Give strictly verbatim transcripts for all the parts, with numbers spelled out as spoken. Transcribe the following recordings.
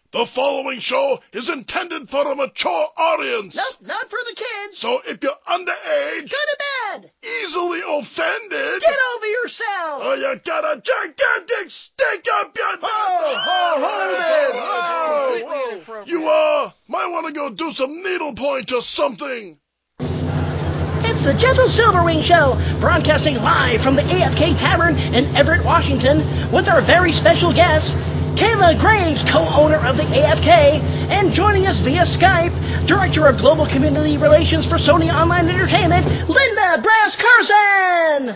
The following show is intended for a mature audience. Nope, not for the kids. So if you're underage, go to bed. Easily offended, get over yourself. Or you got a gigantic stick up your... Ho, ho, ho, ho, ho. You, uh, might want to go do some needlepoint or something. It's the Gentle Silverwing Show, broadcasting live from the A F K Tavern in Everett, Washington, with our very special guest, Kayla Graves, co-owner of the A F K, and joining us via Skype, Director of Global Community Relations for Sony Online Entertainment, Linda Brass Carson!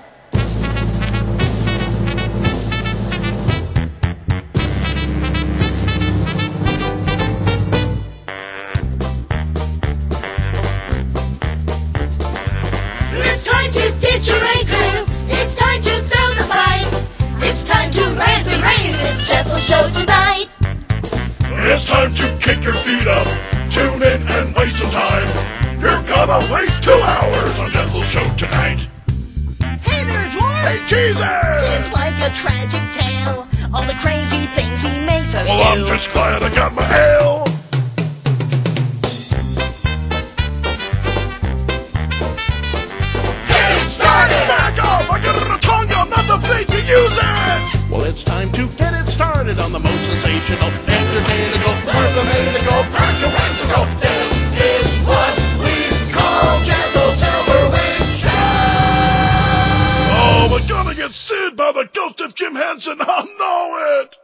It's time to ditch your anchor. It's time to throw the fight. It's time to rant and rave. It's Gentle Show tonight. It's time to kick your feet up, tune in and waste some time. You're gonna waste two hours on Gentle Show tonight. Hey there, Dwarf! Hey, Jesus! It's like a tragic tale, all the crazy things he makes us well, do. Well, I'm just glad I got my ale. Get it started! Back off! I got a tongue, I'm not the thing to use it! Well, it's time to get it started on the most sensational, entertaining, mathematical, practical. This is what we call Gentle Silverwing Show! Oh, we're gonna get sued by the ghost of Jim Henson, I know it!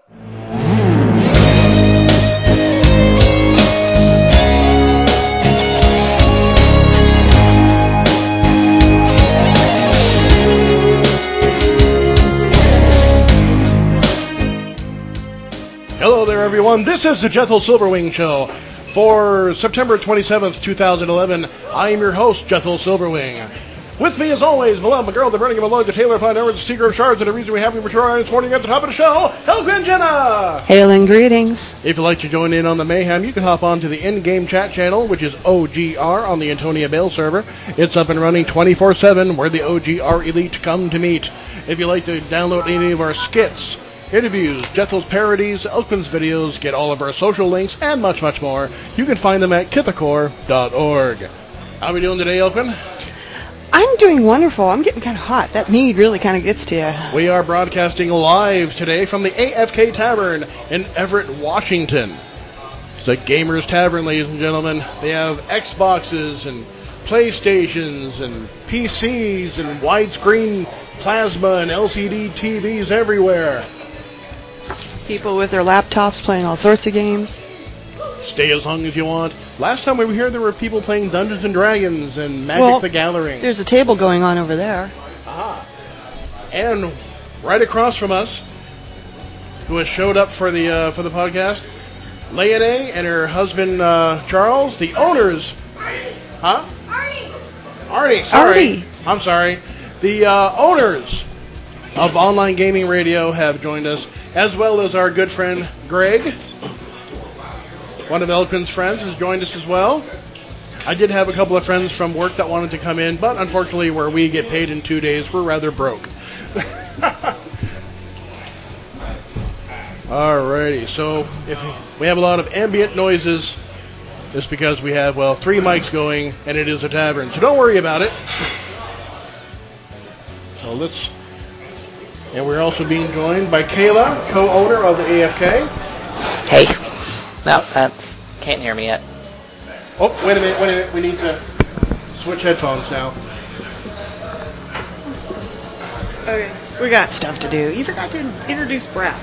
Hello there, everyone. This is the Gentle Silverwing Show for September twenty-seventh, twenty eleven. I am your host, Gentle Silverwing. With me, as always, Malone, McGirl, the Burning of Malone, the Taylor, Fine Edwards, the Seeker of Shards, and the reason we have you mature audience morning at the top of the show, Helgrin Jenna! Hail and greetings. If you'd like to join in on the mayhem, you can hop on to the in-game chat channel, which is O G R on the Antonia Bale server. It's up and running twenty-four seven, where the O G R elite come to meet. If you'd like to download any of our skits, interviews, Jethel's parodies, Elkman's videos, get all of our social links, and much, much more, you can find them at kithakor dot org. How are we doing today, Elkman? I'm doing wonderful. I'm getting kind of hot. That mead really kind of gets to you. We are broadcasting live today from the A F K Tavern in Everett, Washington. It's a Gamers Tavern, ladies and gentlemen. They have Xboxes and PlayStations and P Cs and widescreen plasma and L C D T Vs everywhere. People with their laptops playing all sorts of games. Stay as long as you want. Last time we were here, there were people playing Dungeons and Dragons and Magic well, the Gathering. There's a table going on over there. Aha. And right across from us, who has showed up for the uh, for the podcast, Leonie and her husband uh, Charles, the owners. Huh? Arnie! Arnie, sorry. Arnie. I'm sorry. The uh, owners of Online Gaming Radio have joined us, as well as our good friend Greg. One of Elkin's friends has joined us as well. I did have a couple of friends from work that wanted to come in, but unfortunately where we get paid in two days, we're rather broke. Alrighty, so if we have a lot of ambient noises, it's because we have, well, three mics going, and it is a tavern, so don't worry about it. So let's... And we're also being joined by Kayla, co-owner of the A F K. Hey. No, that's... Can't hear me yet. Oh, wait a minute, wait a minute. We need to switch headphones now. Okay. We got stuff to do. You forgot to introduce Brass.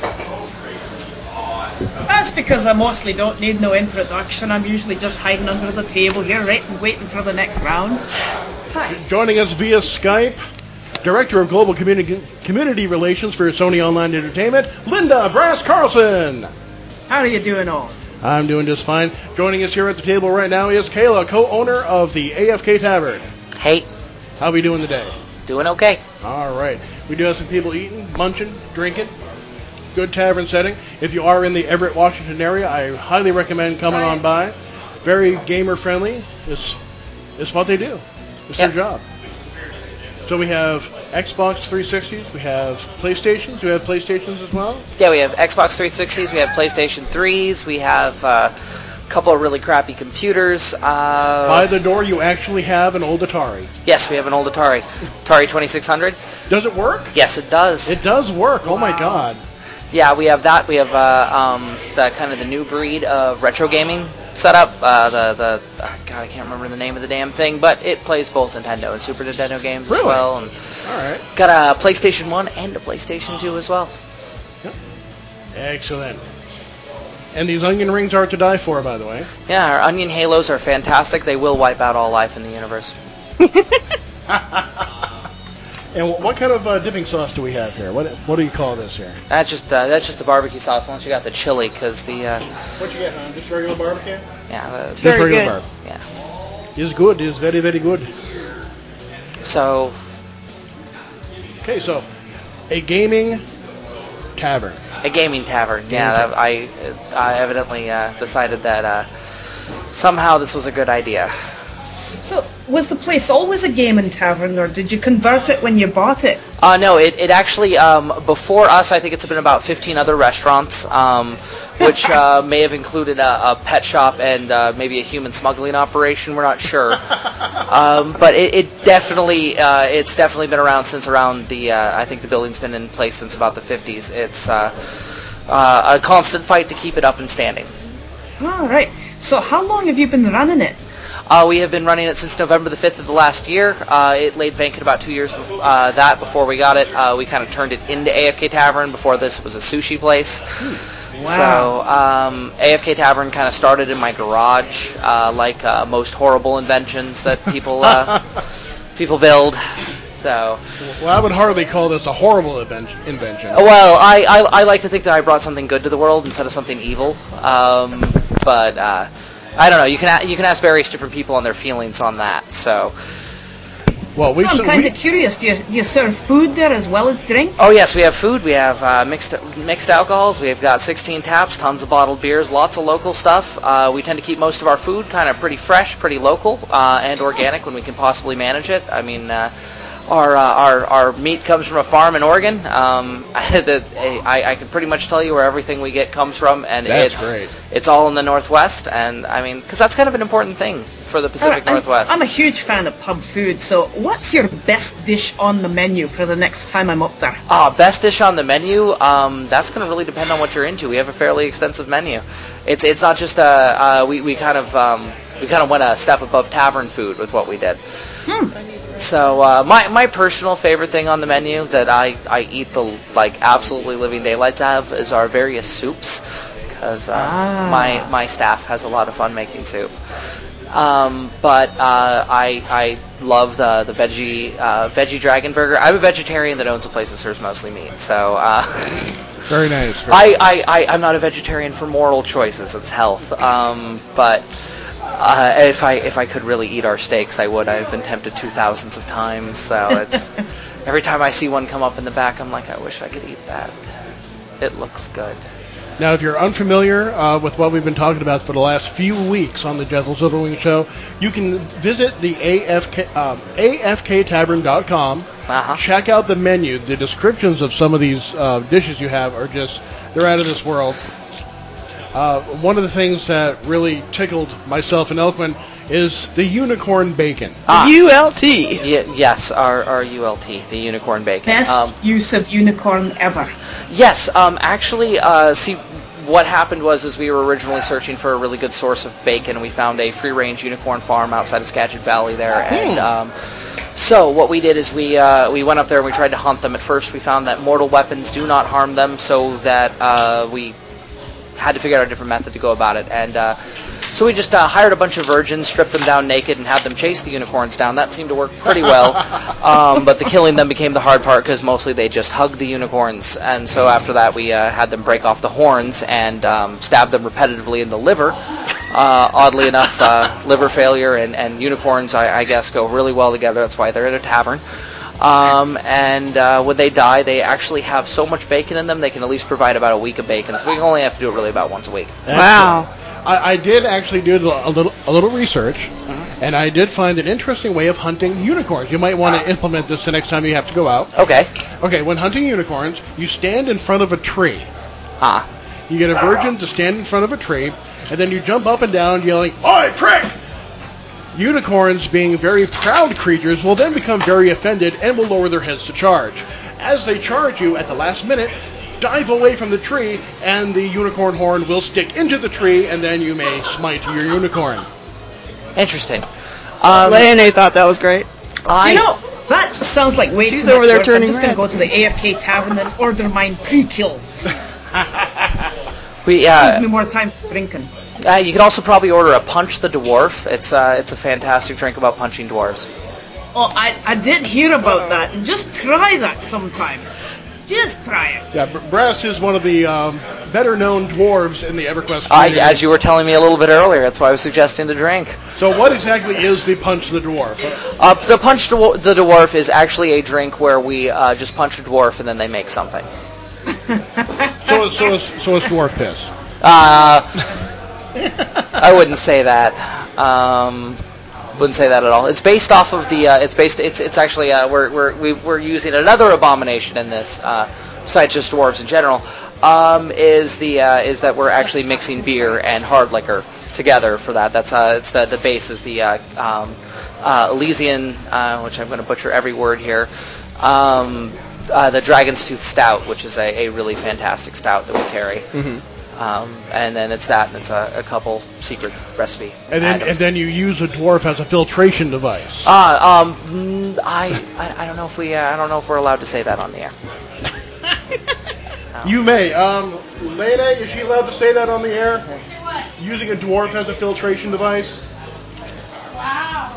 That's because I mostly don't need no introduction. I'm usually just hiding under the table here, right, and waiting for the next round. Hi. Joining us via Skype, Director of Global Communi- Community Relations for Sony Online Entertainment, Linda Brass Carlson. How are you doing all? I'm doing just fine. Joining us here at the table right now is Kayla, co-owner of the A F K Tavern. Hey. How are we doing today? Doing okay. All right. We do have some people eating, munching, drinking. Good tavern setting. If you are in the Everett, Washington area, I highly recommend coming on by. Very gamer friendly. It's, it's what they do. It's yep. their job. So we have Xbox three sixties, we have PlayStations, we have PlayStations as well? Yeah, we have Xbox three sixties, we have PlayStation threes, we have uh, a couple of really crappy computers. Uh, By the door, you actually have an old Atari. Yes, we have an old Atari. Atari twenty-six hundred. Does it work? Yes, it does. It does work. Oh, my Wow. God. Yeah, we have that. We have uh, um, the kind of the new breed of retro gaming setup. Uh, the the uh, God, I can't remember the name of the damn thing, but it plays both Nintendo and Super Nintendo games Really? as well. And All right. got a PlayStation one and a PlayStation two as well. Excellent. And these onion rings are to die for, by the way. Yeah, our Onion Halos are fantastic. They will wipe out all life in the universe. And wh- what kind of uh, dipping sauce do we have here? What what do you call this here? That's just uh, that's just the barbecue sauce, unless you got the chili, because the uh, What you get, huh? Just regular barbecue? yeah the, Just very regular good. barbecue. yeah. It's good. It's very, very good. So Okay, so a gaming tavern. a gaming tavern. Yeah, that, I I evidently uh, decided that uh, somehow this was a good idea. So, was the place always a gaming tavern, or did you convert it when you bought it? Uh, no, it, it actually, um, before us, I think it's been about fifteen other restaurants, um, which uh, may have included a, a pet shop and uh, maybe a human smuggling operation. We're not sure. um, but it, it definitely, uh, it's definitely been around since around the, uh, I think the building's been in place since about the fifties. It's uh, uh, a constant fight to keep it up and standing. All right. So, how long have you been running it? Uh, we have been running it since November the fifth of the last year. Uh, it laid vacant about two years before uh, that. Before we got it, uh, we kind of turned it into A F K Tavern. Before this, it was a sushi place. So um, A F K Tavern kind of started in my garage, uh, like uh, most horrible inventions that people uh, people build. So, Well, I would hardly call this a horrible inven- invention. well, I, I I like to think that I brought something good to the world instead of something evil. Um, but uh, I don't know. You can a- you can ask various different people on their feelings on that. So. Well, we've I'm s- kind we, of curious. Do you, do you serve food there as well as drink? Oh yes, we have food. We have uh, mixed mixed alcohols. We've got sixteen taps, tons of bottled beers, lots of local stuff. Uh, we tend to keep most of our food kind of pretty fresh, pretty local, uh, and organic when we can possibly manage it. I mean, uh, our, uh, our our meat comes from a farm in Oregon. Um, that I, I can pretty much tell you where everything we get comes from, and That's it's great. it's all in the Northwest. And I mean, because that's kind of an important thing for the Pacific Alright, I'm- Northwest. I'm a huge fan of pub food, so what's your best dish on the menu for the next time I'm up there? Ah, best dish on the menu. Um, that's going to really depend on what you're into. We have a fairly extensive menu. It's it's not just uh, uh we we kind of um we kind of went a step above tavern food with what we did. Hmm. So uh, my my personal favorite thing on the menu that I I eat the like absolutely living daylights out of is our various soups, because uh, Ah. my my staff has a lot of fun making soup. Um, but uh, I I love the the veggie uh, veggie dragon burger. I'm a vegetarian that owns a place that serves mostly meat, so uh, very nice. Very I, I, I I'm not a vegetarian for moral choices. It's health. Um, but uh, if I if I could really eat our steaks, I would. I've been tempted two thousands of times. So it's every time I see one come up in the back, I'm like, I wish I could eat that. It looks good. Now, if you're unfamiliar uh, with what we've been talking about for the last few weeks on the Jethal Silverwing Show, you can visit the A F K, um, A F K tavern dot com. Uh-huh. Check out the menu. The descriptions of some of these uh, dishes you have are just, they're out of this world. Uh, one of the things that really tickled myself and Elkman is the unicorn bacon. Ah. U L T. Y- yes, our, our U L T, the unicorn bacon. Best Um, use of unicorn ever. Yes, um, actually, uh, see, what happened was is we were originally searching for a really good source of bacon. We found a free-range unicorn farm outside of Skagit Valley there, and um, so what we did is we uh, we went up there and we tried to hunt them. At first, we found that mortal weapons do not harm them, so that uh, we had to figure out a different method to go about it, and uh, so we just uh, hired a bunch of virgins, stripped them down naked, and had them chase the unicorns down. That seemed to work pretty well, um, but the killing them became the hard part because mostly they just hugged the unicorns, and so after that we uh, had them break off the horns and um, stab them repetitively in the liver. Uh, oddly enough, uh, liver failure and, and unicorns, I, I guess, go really well together. That's why they're at a tavern. Um, and uh, when they die, they actually have so much bacon in them, they can at least provide about a week of bacon. So we only have to do it really about once a week. Wow. I, I did actually do a little a little research, and I did find an interesting way of hunting unicorns. You might want to implement this the next time you have to go out. Okay. Okay, when hunting unicorns, you stand in front of a tree. Ah. You get a virgin to stand in front of a tree, and then you jump up and down yelling, "Oi, prick!" Unicorns, being very proud creatures, will then become very offended and will lower their heads to charge. As they charge you at the last minute, dive away from the tree, and the unicorn horn will stick into the tree, and then you may smite your unicorn. Interesting. Um, Leonie thought that was great. I, You know, that sounds like way She's too much over there work. turning I'm just going red. to go to the A F K Tavern and order mine pre-killed. we Gives uh, me more time for drinking. uh, you could also probably order a Punch the Dwarf. It's uh, it's a fantastic drink about punching dwarves. Oh, I, I did hear about that, and just try that sometime. Just try it. Yeah, Br- Brass is one of the um, better-known dwarves in the EverQuest I, community. as you were telling me a little bit earlier, that's why I was suggesting the drink. So what exactly is the Punch the Dwarf? Uh, the Punch Dwar- the Dwarf is actually a drink where we uh, just punch a dwarf and then they make something. So, so, it's, so it's dwarf piss. Uh, I wouldn't say that. Um, wouldn't say that at all. It's based off of the. Uh, it's based. It's it's actually uh, we're we're we, we're using another abomination in this. Uh, besides just dwarves in general, um, is the uh, is that we're actually mixing beer and hard liquor together for that. That's uh, it's the the base is the uh, um, uh, Elysian, uh, which I'm going to butcher every word here. Um, uh, the Dragon's Tooth Stout, which is a, a really fantastic stout that we carry. Mm-hmm. Um, and then it's that, and it's a, a couple secret recipe And then, items. and then you use a dwarf as a filtration device. Uh, um, mm, I, I, I don't know if we, uh, I don't know if we're allowed to say that on the air. So. You may. Um, Lena, is she allowed to say that on the air? Using a dwarf as a filtration device? Wow.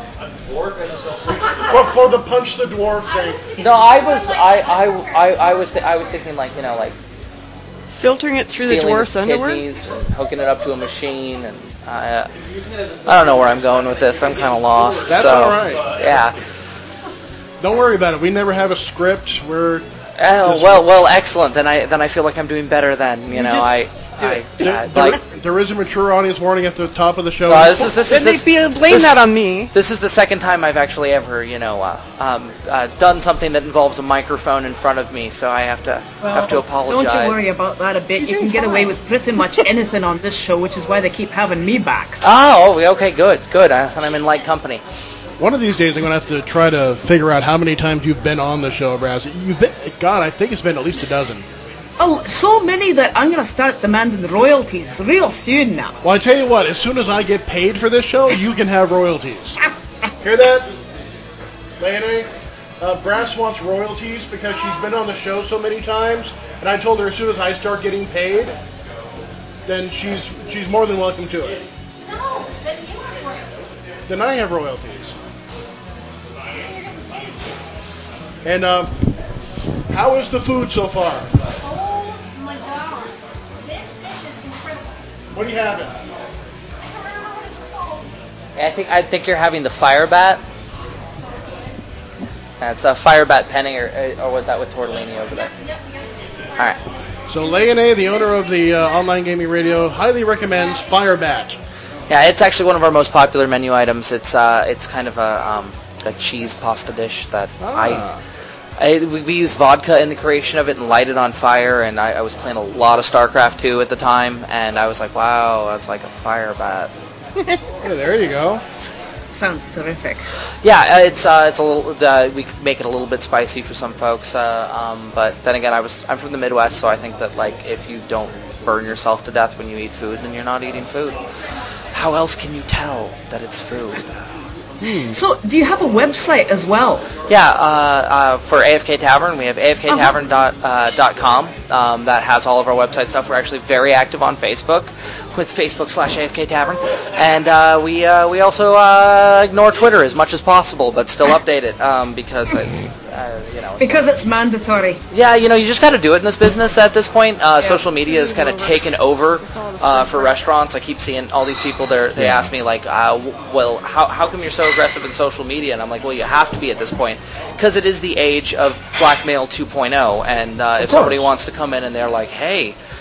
Well, for the Punch the Dwarf thing. No, I was, I, I, I, I was, th- I was thinking like, you know, like Filtering it through the stealing dwarf's the underwear? kidneys and hooking it up to a machine, and uh, I don't know where I'm going with this. I'm kind of lost. That's so, all right. Yeah. Don't worry about it. We never have a script. We're Oh well, well, excellent. Then I, then I feel like I'm doing better. Then you know, just I, I, there, I there- like. there is a mature audience warning at the top of the show. Uh, this is this is Then this, they be- blame this- that on me. This is the second time I've actually ever, you know, uh, um, uh, done something that involves a microphone in front of me, so I have to Well, have to apologize. Don't you worry about that a bit. You can get away with pretty much anything on this show, which is why they keep having me back. Oh, okay, good, good. Uh, and I'm in light company. One of these days, I'm going to have to try to figure out how many times you've been on the show, Brass. You've been, God, I think it's been at least a dozen. Oh, so many that I'm going to start demanding royalties real soon now. Well, I tell you what, as soon as I get paid for this show, you can have royalties. Hear that? Leonie? Uh, Brass wants royalties because she's been on the show so many times, and I told her as soon as I start getting paid, then she's she's more than welcome to it. No, then you have royalties. Then I have royalties. So you're getting paid. And um, how is the food so far? Oh my god. This dish is incredible. What do you have? I don't remember what it's called. I think I think you're having the fire bat. It's so good. That's the fire bat penny, or, or was that with tortellini over there? Yep, yep, yep. All right. So Leonie, the owner of the uh, online gaming radio, highly recommends Firebat. Yeah, it's actually one of our most popular menu items. It's uh, it's kind of a um, a cheese pasta dish that Ah. I, I we we use vodka in the creation of it and light it on fire. And I, I was playing a lot of StarCraft two at the time, and I was like, wow, that's like a fire bat. Yeah, there you go. Sounds terrific. Yeah, uh, it's uh, it's a little. Uh, we could make it a little bit spicy for some folks, uh, um, but then again, I was I'm from the Midwest, so I think that like if you don't burn yourself to death when you eat food, then you're not eating food. How else can you tell that it's food? So, do you have a website as well? Yeah, uh, uh, for A F K Tavern, we have A F K tavern dot com. Um, that has all of our website stuff. We're actually very active on Facebook with Facebook slash A F K Tavern. And uh, we uh, we also uh, ignore Twitter as much as possible, but still update it um, because it's, uh, you know. Because it's mandatory. Yeah, you know, you just got to do it in this business at this point. Uh, social media has kind of taken over uh, for restaurants. I keep seeing all these people there. They ask me like, uh, w- "Well, how how come you're so aggressive in social media?" And I'm like, "Well, you have to be at this point because it is the age of blackmail two point oh. And uh, if somebody wants to come in and they're like, 'Hey,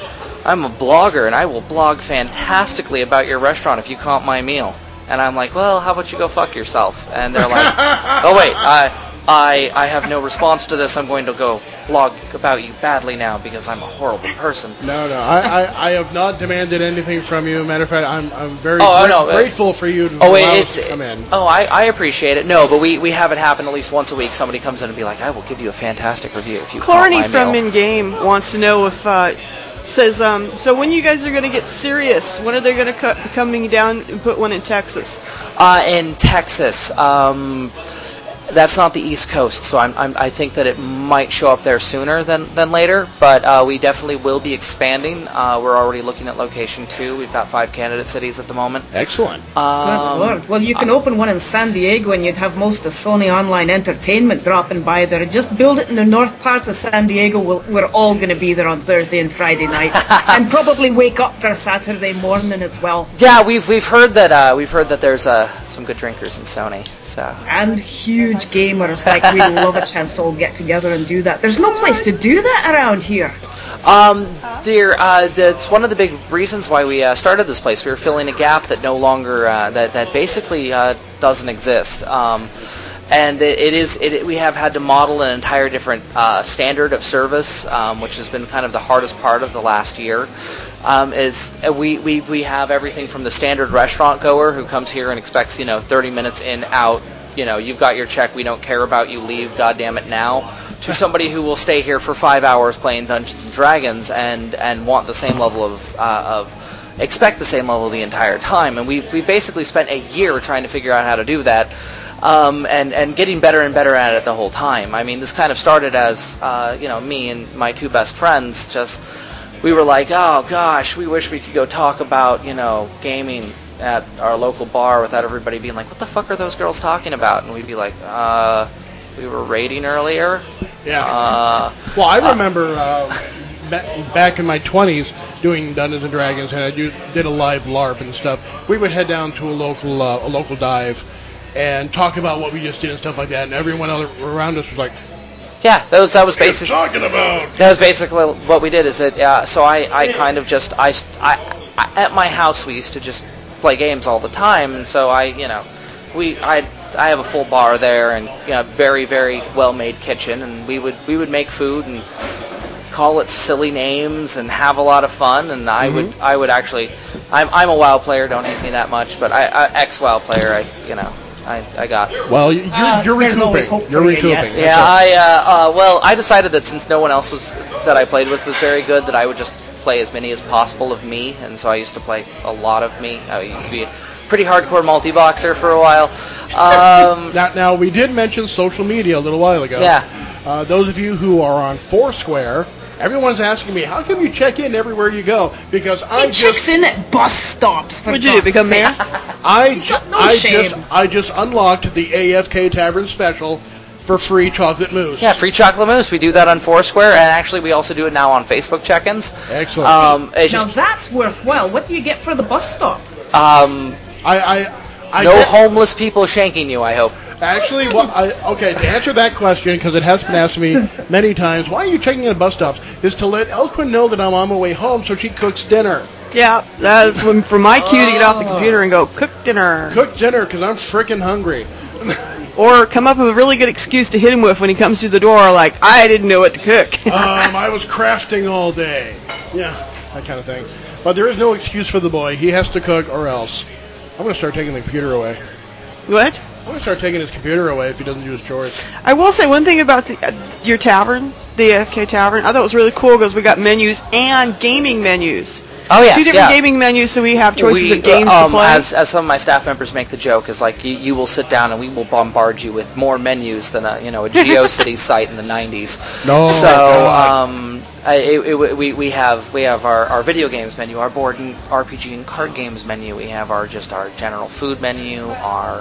I'm a blogger, and I will blog fantastically about your restaurant if you comp my meal. And I'm like, well, how about you go fuck yourself? And they're like, oh, wait, I... I, I have no response to this. I'm going to go blog about you badly now because I'm a horrible person. No, no, I, I, I have not demanded anything from you. Matter of fact, I'm I'm very Oh, gra- no, uh, grateful for you to Oh, allow it, us it's to come in. oh, I, I appreciate it. No, but we, we have it happen at least once a week. Somebody comes in and be like, I will give you a fantastic review if you comp Clarny my from meal. In Game wants to know if uh, says um, so when you guys are going to get serious? When are they going to co- be coming down and put one in Texas? Uh, in Texas, um, that's not the East Coast, so I'm, I'm, I think that it might show up there sooner than, than later, but uh, we definitely will be expanding. Uh, we're already looking at location two. We've got five candidate cities at the moment. Excellent. Um, Good Lord. Well, you can open one in San Diego and you'd have most of Sony Online Entertainment dropping by there. Just build it in the north part of San Diego. We'll, we're all going to be there on Thursday and Friday nights, and probably wake up there Saturday morning as well. Yeah, we've we've heard that uh, we've heard that there's uh, some good drinkers in Sony. So And huge gamers. Like, we'd love a chance to all get together and do that. There's no place to do that around here. Um, there, uh, that's one of the big reasons why we uh, started this place. We were filling a gap that no longer, uh, that that basically uh, doesn't exist. Um, and it, it is, it, we have had to model an entire different uh, standard of service, um, which has been kind of the hardest part of the last year. Um, is uh, we, we we have everything from the standard restaurant goer who comes here and expects, you know, thirty minutes in, out. You know, you've got your check, we don't care about you, leave, goddamn it now, to somebody who will stay here for five hours playing Dungeons and Dragons and, and want the same level of, uh, of, expect the same level the entire time. And we've, we basically spent a year trying to figure out how to do that, um, and, and getting better and better at it the whole time. I mean, this kind of started as, uh, you know, me and my two best friends just, we were like, oh gosh, we wish we could go talk about, you know, gaming at our local bar without everybody being like, what the fuck are those girls talking about? And we'd be like, uh, we were raiding earlier. Yeah. Uh, well, I remember uh, ba- back in my twenties doing Dungeons and Dragons, and I do, did a live LARP and stuff. We would head down to a local uh, a local dive and talk about what we just did and stuff like that, and everyone other, around us was like, yeah, that was that was what are you basically talking about? that was basically what we did. Is that uh, so I, I kind of just I, I, I at my house we used to just play games all the time, and so I you know we I I have a full bar there and you know, very very well made kitchen, and we would we would make food and call it silly names and have a lot of fun. And I Mm-hmm. would I would actually I'm I'm a WoW player, don't hate me that much, but I, I ex WoW player I you know. I, I got. Well, you're, Uh, you're there's always recouping. hope You're for you recouping. yet. Yeah, I uh, uh, well, I decided that since no one else was that I played with was very good, that I would just play as many as possible of me, and so I used to play a lot of me. I used to be a pretty hardcore multi-boxer for a while. Um, Now, now, we did mention social media a little while ago. Yeah. Uh, those of you who are on Foursquare, everyone's asking me, how come you check in everywhere you go? Because I He checks just, in at bus stops. For What'd you do, God's become sake. mayor? I, He's ju- got no I shame. just, I just unlocked the A F K Tavern Special for free chocolate mousse. yeah, free chocolate mousse. We do that on Foursquare, and actually we also do it now on Facebook check-ins. Excellent. Um, it's Now just that's worthwhile. What do you get for the bus stop? um, I, I, I no get- homeless people shanking you, I hope. Actually, what I, okay, to answer that question, because it has been asked me many times, why are you checking in at bus stops? Is to let Elquin know that I'm on my way home so she cooks dinner. Yeah, that's when, for my cue to get off the computer and go cook dinner. Cook dinner because I'm freaking hungry. Or come up with a really good excuse to hit him with when he comes through the door, like, I didn't know what to cook. um, I was crafting all day. Yeah, that kind of thing. But there is no excuse for the boy. He has to cook or else. I'm going to start taking the computer away. What? I'm going to start taking his computer away if he doesn't do his chores. I will say one thing about the, uh, your tavern, the A F K Tavern. I thought it was really cool because we got menus and gaming menus. Oh yeah, Two different yeah. gaming menus, so we have choices we, of games um, to play. As, as some of my staff members make the joke, is like you, you will sit down and we will bombard you with more menus than a you know a GeoCities site in the nineties. No, So God. um, I, it, it, we we have we have our, our video games menu, our board and R P G and card games menu. We have our just our general food menu, our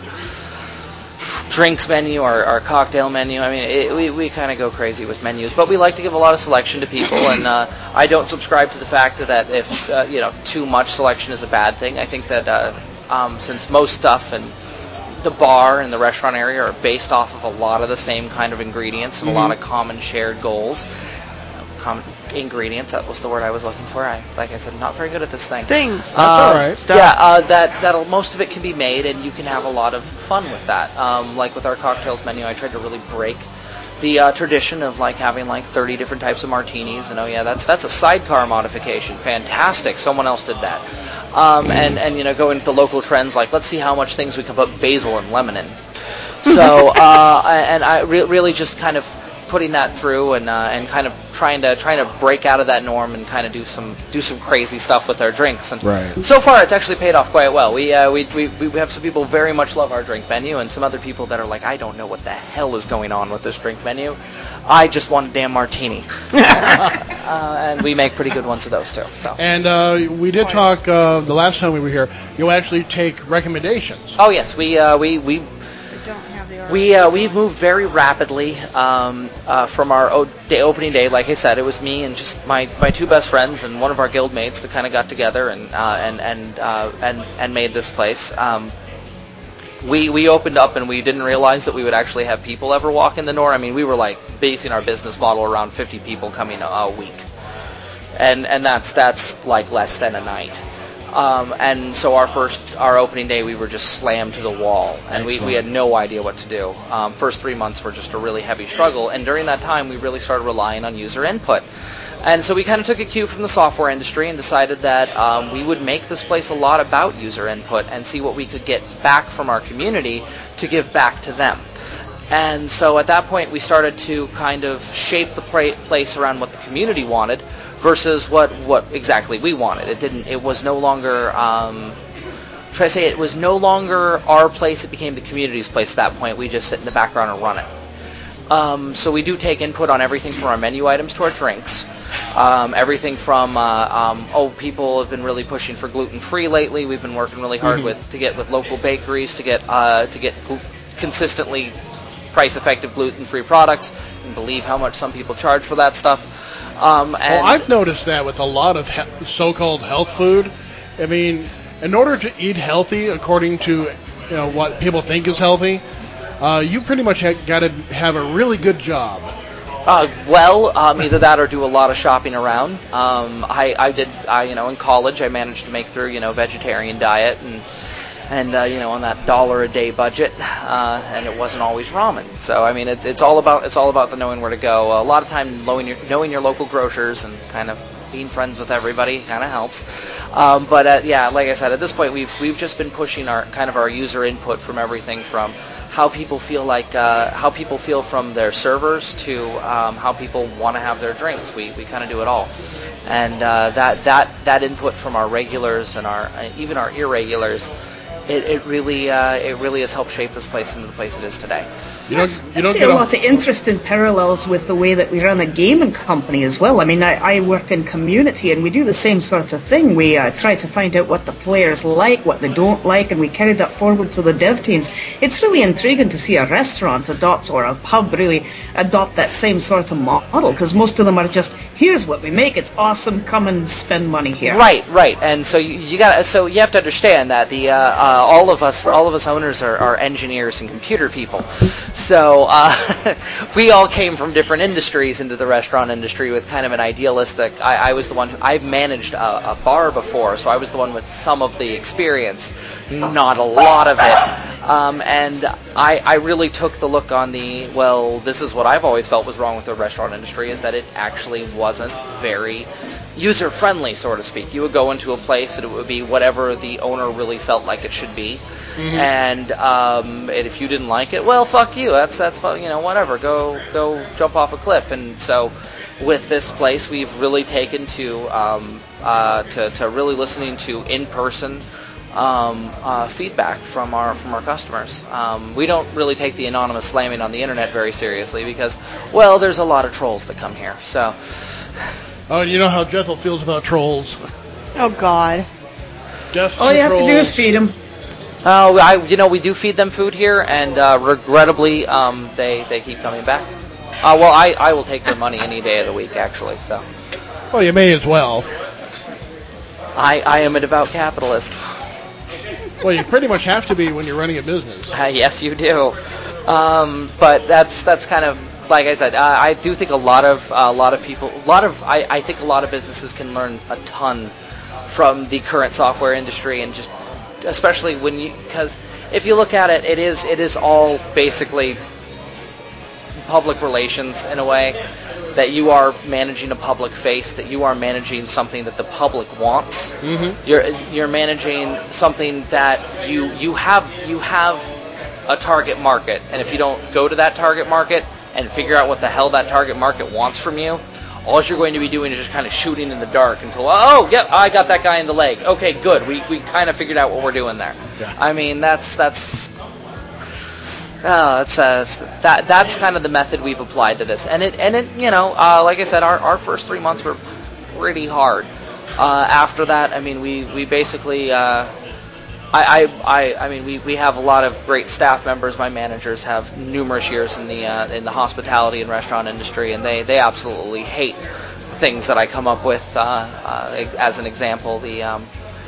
drinks menu, our, our cocktail menu. I mean, it, we, we kind of go crazy with menus, but we like to give a lot of selection to people, and uh, I don't subscribe to the fact that if, uh, you know, too much selection is a bad thing. I think that uh, um, since most stuff and the bar and the restaurant area are based off of a lot of the same kind of ingredients and Mm-hmm. a lot of common shared goals, com- ingredients. That was the word I was looking for. I, like I said, not very good at this thing. Things. That's all right. Stuff. Yeah, uh, that that'll most of it can be made, and you can have a lot of fun with that. Um, like with our cocktails menu, I tried to really break the uh, tradition of like having like thirty different types of martinis, and oh yeah, that's that's a sidecar modification. Fantastic. Someone else did that. Um, and and you know, go into the local trends like let's see how much things we can put basil and lemon in. So uh, and I re- really just kind of putting that through and uh, and kind of trying to trying to break out of that norm and kind of do some do some crazy stuff with our drinks. And Right. so far, it's actually paid off quite well. We uh, we, we we have some people very much love our drink menu, and some other people that are like, I don't know what the hell is going on with this drink menu. I just want a damn martini. uh, and we make pretty good ones of those too. So. And uh, we did talk uh, the last time we were here. You actually take recommendations. Oh yes, we uh, we we. Don't have the We uh, we've moved very rapidly um, uh, from our o- day, opening day. Like I said, it was me and just my, my two best friends and one of our guild mates that kind of got together and uh, and and uh, and and made this place. Um, we we opened up and we didn't realize that we would actually have people ever walk in the door. I mean, we were like basing our business model around fifty people coming a, a week, and and that's that's like less than a night. Um, and so our first, our opening day, we were just slammed to the wall, and we, we had no idea what to do. Um, first three months were just a really heavy struggle, and during that time, we really started relying on user input. And so we kind of took a cue from the software industry and decided that um, we would make this place a lot about user input and see what we could get back from our community to give back to them. And so at that point, we started to kind of shape the pra- place around what the community wanted versus what, what exactly we wanted. It didn't. It was no longer. Um, try to say it was no longer our place. It became the community's place at that point. We just sit in the background and run it. Um, so we do take input on everything from our menu items to our drinks. Um, everything from uh, um, oh, people have been really pushing for gluten free lately. We've been working really hard Mm-hmm. with to get with local bakeries to get uh, to get gl- consistently price effective gluten free products. And believe how much some people charge for that stuff. Um, and Well, I've noticed that with a lot of he- so-called health food. I mean, in order to eat healthy, according to you know what people think is healthy, uh, you pretty much ha- got to have a really good job. Uh, well, um, either that or do a lot of shopping around. Um, I, I did, I, you know, in college, I managed to make through, you know, vegetarian diet and, and uh, you know, on that dollar a day budget, uh, and it wasn't always ramen. So, I mean, it's it's all about it's all about the knowing where to go. A lot of time, knowing your, knowing your local grocers and kind of being friends with everybody kind of helps. Um, but uh, yeah, like I said, at this point, we've we've just been pushing our kind of our user input from everything from how people feel like uh, how people feel from their servers to um, how people want to have their drinks. We we kind of do it all, and uh, that that that input from our regulars and our uh, even our irregulars, it, it really uh, it really has helped shape this place into the place it is today. You Yes, don't, you I don't see get a lot of interesting parallels with the way that we run a gaming company as well. I mean, I, I work in community and we do the same sort of thing. We uh, try to find out what the players like, what they don't like, and we carry that forward to the dev teams. It's really intriguing to see a restaurant adopt, or a pub really adopt that same sort of model, because most of them are just, here's what we make, it's awesome, come and spend money here. Right, right, and so you, you got so you have to understand that the uh, uh, all of us all of us owners are, are engineers and computer people, so uh, we all came from different industries into the restaurant industry with kind of an idealistic. I, I was the one who I've managed a, a bar before, so I was the one with some of the experience, not a lot of it, um, and I, I really took the look on the well. This is what I've always felt was wrong with the restaurant industry, is that it actually wasn't very user-friendly, so to speak. You would go into a place and it would be whatever the owner really felt like it should be, mm-hmm. and, um, and if you didn't like it, well, fuck you. That's that's fun, you know, whatever. Go go jump off a cliff. And so, with this place, we've really taken to um, uh, to to really listening to in-person um, uh, feedback from our from our customers. Um, we don't really take the anonymous slamming on the internet very seriously because, well, there's a lot of trolls that come here. So. Oh, you know how Jethel feels about trolls. Oh, God. Death All to you have to do trolls. is feed them. Oh, I you know we do feed them food here, and uh, regrettably, um, they they keep coming back. Uh, well, I, I will take their money any day of the week, actually. So Well, you may as well. I I am a devout capitalist. Well, you pretty much have to be when you're running a business. Uh, yes, you do. Um, but that's that's kind of like I said, uh, I do think a lot of uh, a lot of people, a lot of I, I think a lot of businesses can learn a ton from the current software industry, and just especially when you, because if you look at it, it is it is all basically public relations in a way, that you are managing a public face, that you are managing something that the public wants. Mm-hmm. You're you're managing something that you you have you have a target market, and if you don't go to that target market and figure out what the hell that target market wants from you, all you're going to be doing is just kind of shooting in the dark until, oh, yep, I got that guy in the leg. Okay, good. We we kind of figured out what we're doing there. Yeah. I mean, that's that's oh, it's uh, that that's kind of the method we've applied to this, and it and it you know, uh, like I said, our our first three months were pretty hard. Uh, after that, I mean, we we basically. Uh, I, I, I mean, we, we have a lot of great staff members. My managers have numerous years in the uh, in the hospitality and restaurant industry, and they, they absolutely hate things that I come up with. Uh, uh, as an example, the um,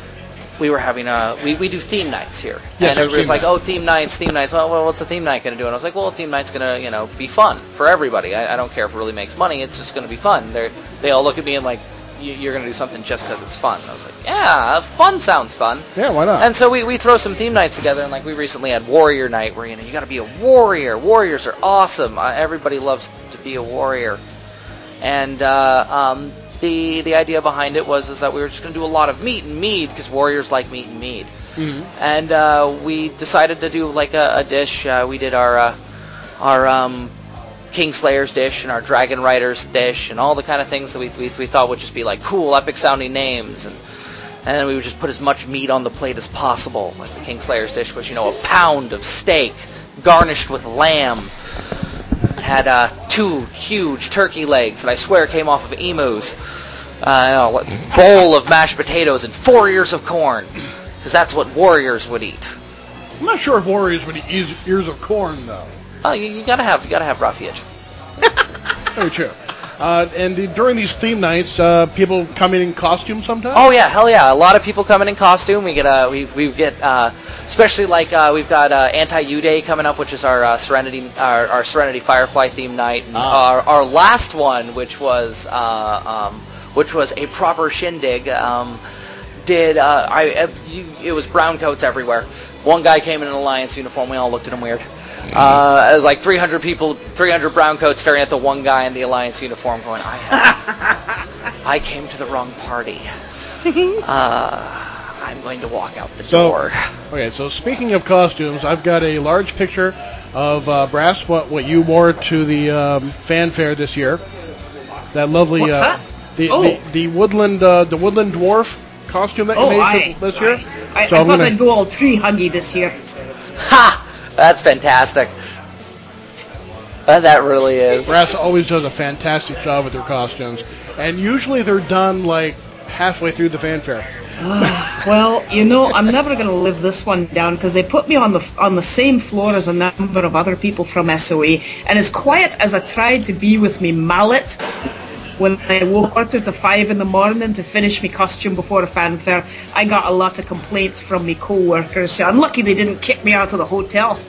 we were having a we, we do theme nights here, Yes, and everybody's theme like, night. oh, theme nights, theme nights. Well, well, what's a theme night going to do? And I was like, well, a theme night's going to you know be fun for everybody. I, I don't care if it really makes money. It's just going to be fun. They they all look at me and like, you're going to do something just because it's fun. And I was like, yeah, fun sounds fun. Yeah, why not? And so we, we throw some theme nights together, and like we recently had Warrior Night, where you know you got to be a warrior. Warriors are awesome. Uh, everybody loves to be a warrior. And uh, um, the the idea behind it was is that we were just going to do a lot of meat and mead because warriors like meat and mead. Mm-hmm. And uh, we decided to do like a, a dish. Uh, we did our uh, our um, Kingslayer's dish and our Dragon Rider's dish and all the kind of things that we, we we thought would just be like cool, epic sounding names, and and then we would just put as much meat on the plate as possible. Like the Kingslayer's dish was, you know, a pound of steak garnished with lamb. It had uh, two huge turkey legs that I swear came off of emus. Uh, you know, a bowl of mashed potatoes and four ears of corn, because that's what warriors would eat. I'm not sure if warriors would eat ears, ears of corn though. Oh, you, you gotta have you gotta have roughage. Very true. Uh, and the, during these theme nights, uh, people come in in costume sometimes. Oh yeah, hell yeah! A lot of people come in in costume. We get uh, we we get uh, especially like uh, we've got uh, Anti-U Day coming up, which is our uh, Serenity our, our Serenity Firefly theme night. And Ah. our our last one, which was uh, um, which was a proper shindig. Um, did uh, I? Uh, you, it was brown coats everywhere. One guy came in an Alliance uniform. We all looked at him weird. Uh, it was like three hundred people, three hundred brown coats staring at the one guy in the Alliance uniform, going, "I have, I came to the wrong party. Uh, I'm going to walk out the So, door." okay, so speaking of costumes, I've got a large picture of uh, Brass, what what you wore to the um, fanfare this year. That lovely, What's uh, that? The, Oh. the the woodland uh, the woodland dwarf costume that you Oh, made I, for this year. I, I, So I I'm thought gonna- I'd go all tree huggy this year. Ha! That's fantastic. Uh, that really is. Brass always does a fantastic job with their costumes, and usually they're done like halfway through the fanfare. Well, you know, I'm never going to live this one down because they put me on the on the same floor as a number of other people from S O E, and as quiet as I tried to be with me mallet when I woke quarter to five in the morning to finish my costume before a fanfare, I got a lot of complaints from my co-workers. So I'm lucky they didn't kick me out of the hotel.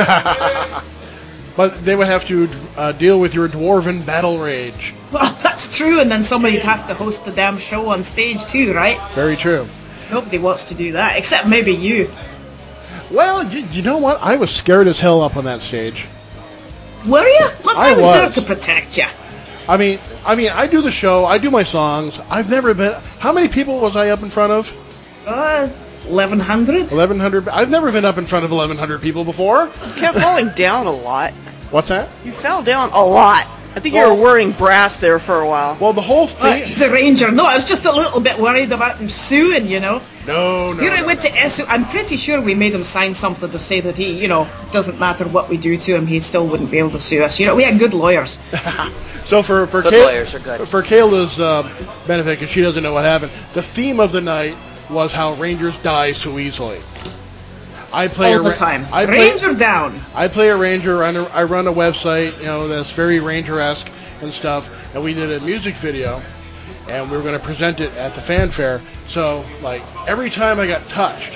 But they would have to uh, deal with your dwarven battle rage. Well, that's true, and then somebody'd have to host the damn show on stage too, right? Very true. Nobody wants to do that, except maybe you. Well, you, you know what? I was scared as hell up on that stage. Were you? Look, I, I was, there was. to protect you. I mean, I mean, I do the show, I do my songs. I've never been. How many people was I up in front of? Uh, eleven hundred? eleven hundred. I've never been up in front of eleven hundred people before. You kept falling down a lot. What's that? You fell down a lot. I think you Well- were wearing brass there for a while. Well, the whole Uh, thing. it's a ranger. No, I was just a little bit worried about him suing, you know. No, no. Here I no, went no. to S O. I'm pretty sure we made him sign something to say that he, you know, doesn't matter what we do to him, he still wouldn't be able to sue us. You know, we had good lawyers. So for for Good Kay- lawyers are good. for Kayla's uh, benefit, because she doesn't know what happened, the theme of the night was how Rangers die so easily. I play All a the ra- time. I play, Ranger down. I play a ranger. I run a, I run a website, you know, that's very ranger-esque and stuff. And we did a music video, and we were going to present it at the fanfare. So, like, every time I got touched,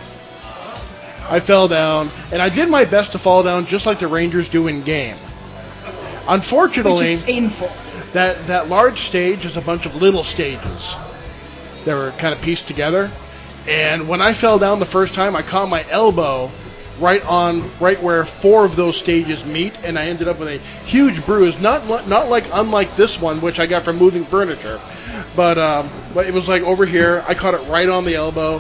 I fell down, and I did my best to fall down just like the Rangers do in game. Unfortunately, Which is painful. that that large stage is a bunch of little stages that were kind of pieced together. And when I fell down the first time, I caught my elbow right on right where four of those stages meet, and I ended up with a huge bruise. Not li- not like unlike this one, which I got from moving furniture, but um, but it was like over here. I caught it right on the elbow.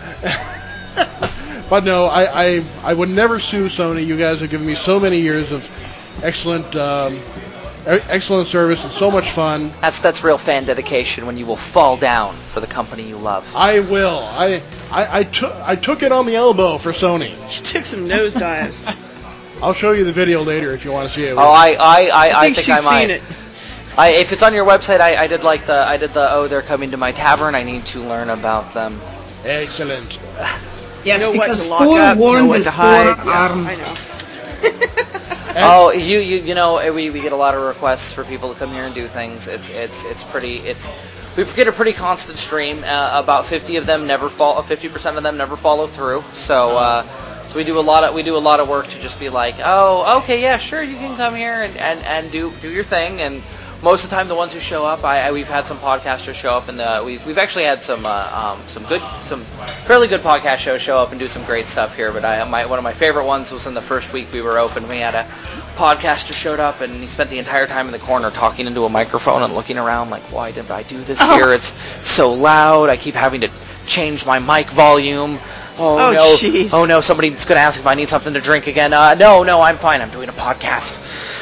But no, I, I I would never sue Sony. You guys have given me so many years of excellent um, e- excellent service and so much fun. That's that's real fan dedication when you will fall down for the company you love. I will. I I, I took I took it on the elbow for Sony. She took some nosedives. I'll show you the video later if you want to see it. Oh, I I, I, I I think think she's I might. seen it. I, if it's on your website, I, I did like the I did the oh they're coming to my tavern. I need to learn about them. Excellent. Yes, know what because to lock up, know forewarned what is to hide. Yes, forearmed. I know. Oh, you, you you know we, we get a lot of requests for people to come here and do things. It's it's it's pretty it's we get a pretty constant stream. Uh, about fifty of them never fall. fifty percent of them never follow through. So uh, so we do a lot of we do a lot of work to just be like, oh, okay, yeah, sure, you can come here and, and, and do do your thing. And most of the time, the ones who show up, I, I we've had some podcasters show up, and uh, we've we've actually had some uh, um, some good some fairly good podcast shows show up and do some great stuff here. But I my one of my favorite ones was in the first week we were open. We had a podcaster showed up, and he spent the entire time in the corner talking into a microphone and looking around like, why did I do this here? It's so loud. I keep having to change my mic volume. Oh, Oh, no! jeez. Oh no! Somebody's going to ask if I need something to drink again. Uh, no, no, I'm fine. I'm doing a podcast.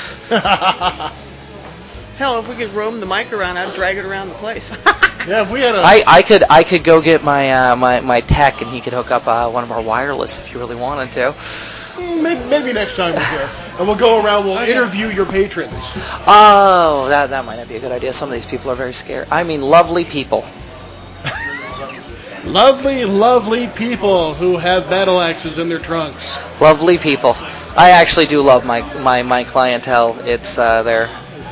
Hell, if we could roam the mic around, I'd drag it around the place. Yeah, if we had a I, I could I could go get my uh, my my tech, and he could hook up uh, one of our wireless if you really wanted to. maybe, maybe next time we'll go, and we'll go around. We'll interview your patrons. Oh, that that might not be a good idea. Some of these people are very scared. I mean, lovely people. Lovely, lovely people who have battle axes in their trunks. Lovely people. I actually do love my my, my clientele. It's uh, they're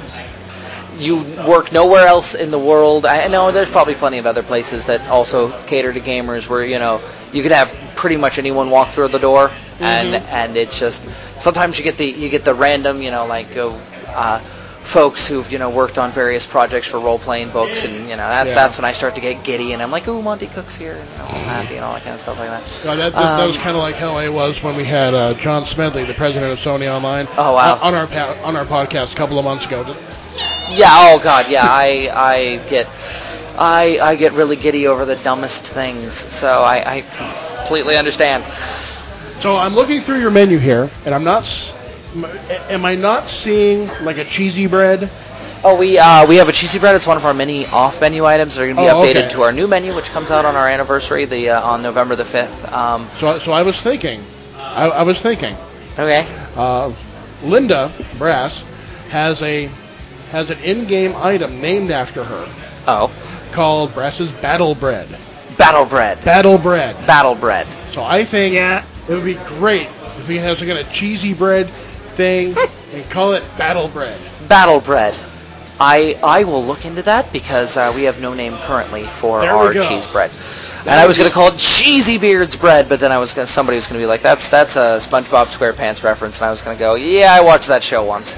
you work nowhere else in the world. I know there's probably plenty of other places that also cater to gamers where, you know, you can have pretty much anyone walk through the door, and Mm-hmm. and it's just sometimes you get the you get the random, you know, like uh, uh, folks who've, you know, worked on various projects for role playing books, and you know that's Yeah. that's when I start to get giddy, and I'm like, ooh, Monty Cook's here, and you know, I'm happy and all that kind of stuff like that. No, that, that, that was Um, kind of like how it was when we had uh, John Smedley, the president of Sony Online, Oh, wow. on, on our pa- on our podcast a couple of months ago. Yeah. Oh God. Yeah. I I get I I get really giddy over the dumbest things. So I, I completely understand. So I'm looking through your menu here, and I'm not. s- m- Am I not seeing like a cheesy bread? Oh, we uh, we have a cheesy bread. It's one of our many off-menu items that are going to be Oh, updated okay. to our new menu, which comes out on our anniversary, the uh, on November the fifth. Um, So so I was thinking, I, I was thinking, okay. uh, Linda Brass has a has an in-game item named after her Oh, called Brass's Battle Bread. battle bread. Battle Bread. Battle bread. So I think Yeah. it would be great if we had some kind of cheesy bread thing and call it Battle Bread. Battle bread. I I will look into that because uh, we have no name currently for There we our go. cheese bread, and I was going to call it Cheesy Beard's bread, but then I was going to somebody was going to be like, that's that's a SpongeBob SquarePants reference, and I was going to go, yeah, I watched that show once.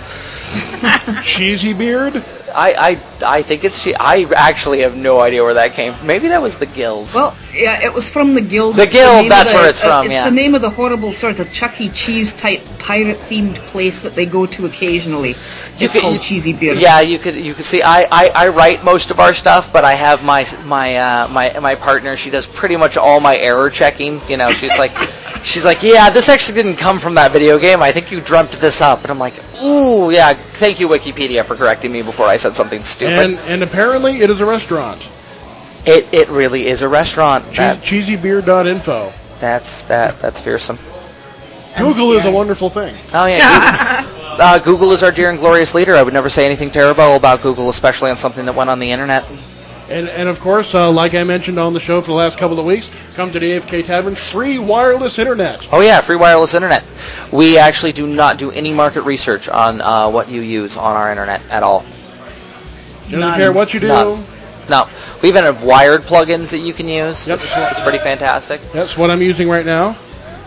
Cheesy Beard? I I I think it's che- I actually have no idea where that came from. Maybe that was the Guild. Well, yeah, it was from the Guild. The It's Guild, name of that's the- where it's uh, from, It's yeah. the name of the horrible sort of Chuck E. Cheese type pirate themed place that they go to occasionally. It's could- called you- Cheesy Beard. Yeah, you could you could see I, I, I write most of our stuff, but I have my my uh, my my partner. She does pretty much all my error checking. You know, she's like she's like, yeah, this actually didn't come from that video game. I think you dreamt this up. And I'm like, ooh, yeah. Thank you, Wikipedia, for correcting me before I said something stupid. And and apparently it is a restaurant. it it really is a restaurant. Che- That's, cheesybeard dot info. that's that that's fearsome. Google is a wonderful thing. Oh yeah. Google, uh, Google is our dear and glorious leader. I would never say anything terrible about Google, especially on something that went on the internet. And and of course, uh, like I mentioned on the show for the last couple of weeks, come to the A F K Tavern, free wireless internet. Oh yeah, free wireless internet. We actually do not do any market research on uh, what you use on our internet at all. Doesn't None. care what you do. None. No, we even have wired plugins that you can use. Yep. It's, it's pretty fantastic. That's what I'm using right now.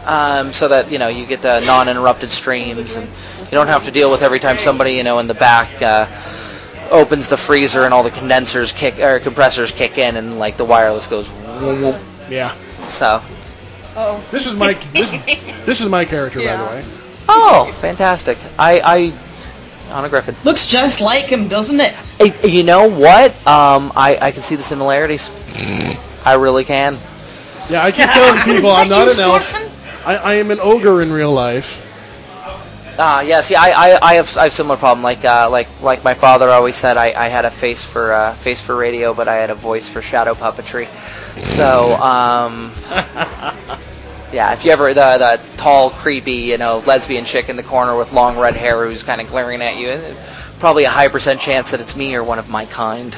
um, so that you know you get the non-interrupted streams, and you don't have to deal with every time somebody you know in the back uh, opens the freezer and all the condensers kick or compressors kick in, and like the wireless goes. Yeah. So. Oh. This is my this, this is my character, Yeah. by the way. Oh, fantastic! I, I, Anna Griffin. Looks just like him, doesn't it? Hey, you know what? Um, I, I can see the similarities. I really can. Yeah, I keep telling people I'm not Is an that you, elf. Swarton? I, I am an ogre in real life. Ah, yeah. See, I, I, I have I have similar problem. Like uh, like like my father always said, I, I had a face for uh, face for radio, but I had a voice for shadow puppetry. So um, yeah, if you ever the the tall, creepy, you know, lesbian chick in the corner with long red hair who's kind of glaring at you, probably a high percent chance that it's me or one of my kind.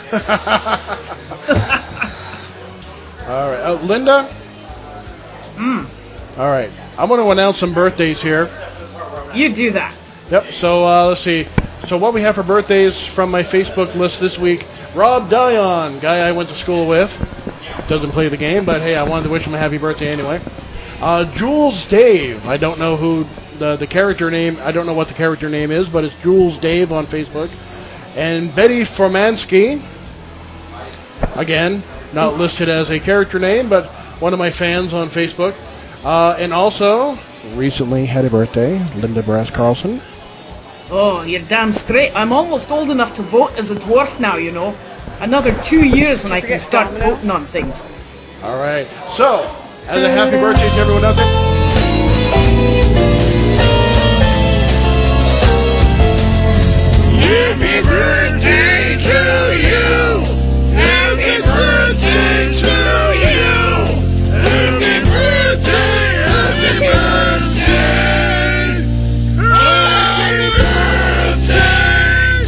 All right, uh, Linda. Hmm. All right, I'm going to announce some birthdays here. You do that. Yep. So uh, let's see. So what we have for birthdays from my Facebook list this week: Rob Dion, guy I went to school with, doesn't play the game, but hey, I wanted to wish him a happy birthday anyway. Uh, Jules Dave. I don't know who the the character name. I don't know what the character name is, but it's Jules Dave on Facebook. And Betty Formansky. Again, not listed as a character name, but one of my fans on Facebook. Uh, and also, recently had a birthday, Linda Brass Carlson. Oh, you're damn straight. I'm almost old enough to vote as a dwarf now, you know. Another two years and I can forget start Domino? voting on things. All right. So, as a happy birthday to everyone out there. Happy birthday to you. Happy birthday to you. Happy birthday, happy birthday. Happy birthday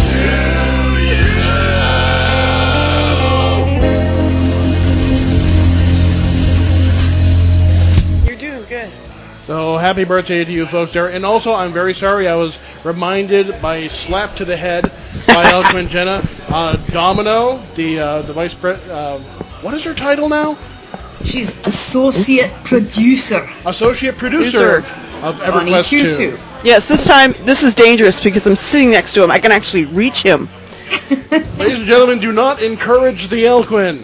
to you. You're doing good. So, happy birthday to you folks there. And also, I'm very sorry, I was reminded by a slap to the head by Elquin Jenna. Uh, Domino, the uh, the vice president, uh, what is her title now? She's associate producer. Associate producer Producer. of On EverQuest E Q two. two. Yes, this time this is dangerous because I'm sitting next to him. I can actually reach him. Ladies and gentlemen, do not encourage the Elquin.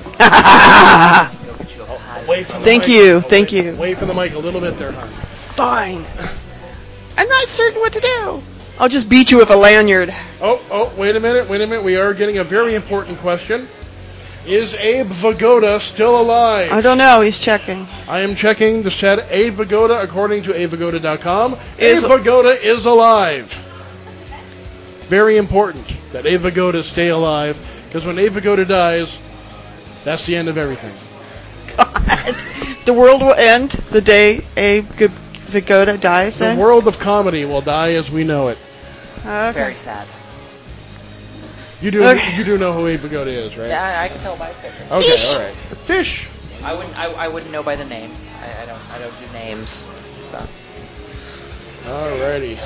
Away from the Thank mic. you, Away- thank you. Away from the mic a little bit there, hon. Fine. I'm not certain what to do. I'll just beat you with a lanyard. Oh, oh, wait a minute, wait a minute. We are getting a very important question. Is Abe Vigoda still alive? I don't know. He's checking. I am checking to set Abe Vigoda according to abe vigoda dot com. Is- Abe Vigoda is alive. Very important that Abe Vigoda stay alive, because when Abe Vigoda dies, that's the end of everything. God. The world will end the day Abe G- Vigoda dies The then? world of comedy will die as we know it. Okay. Very sad. You do Okay. you do know who Abe Vigoda is, right? Yeah, I, I can tell by the picture. Okay, Fish. all right. Fish. I wouldn't. I, I wouldn't know by the name. I, I don't. I don't do names. So. Alrighty.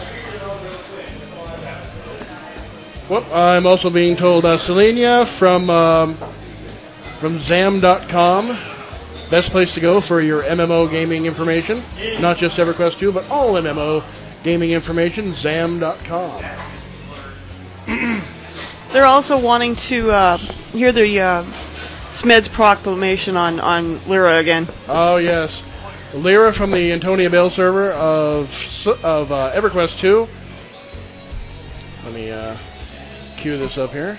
Whoop, I'm also being told uh, Selenia from um, from Zam dot com. Best place to go for your M M O gaming information. Not just EverQuest two, but all M M O gaming information. Zam dot com. They're also wanting to uh, hear the uh, Smed's proclamation on, on Lyra again. Oh yes, Lyra from the Antonia Bale server of of uh, EverQuest two. Let me uh, cue this up here.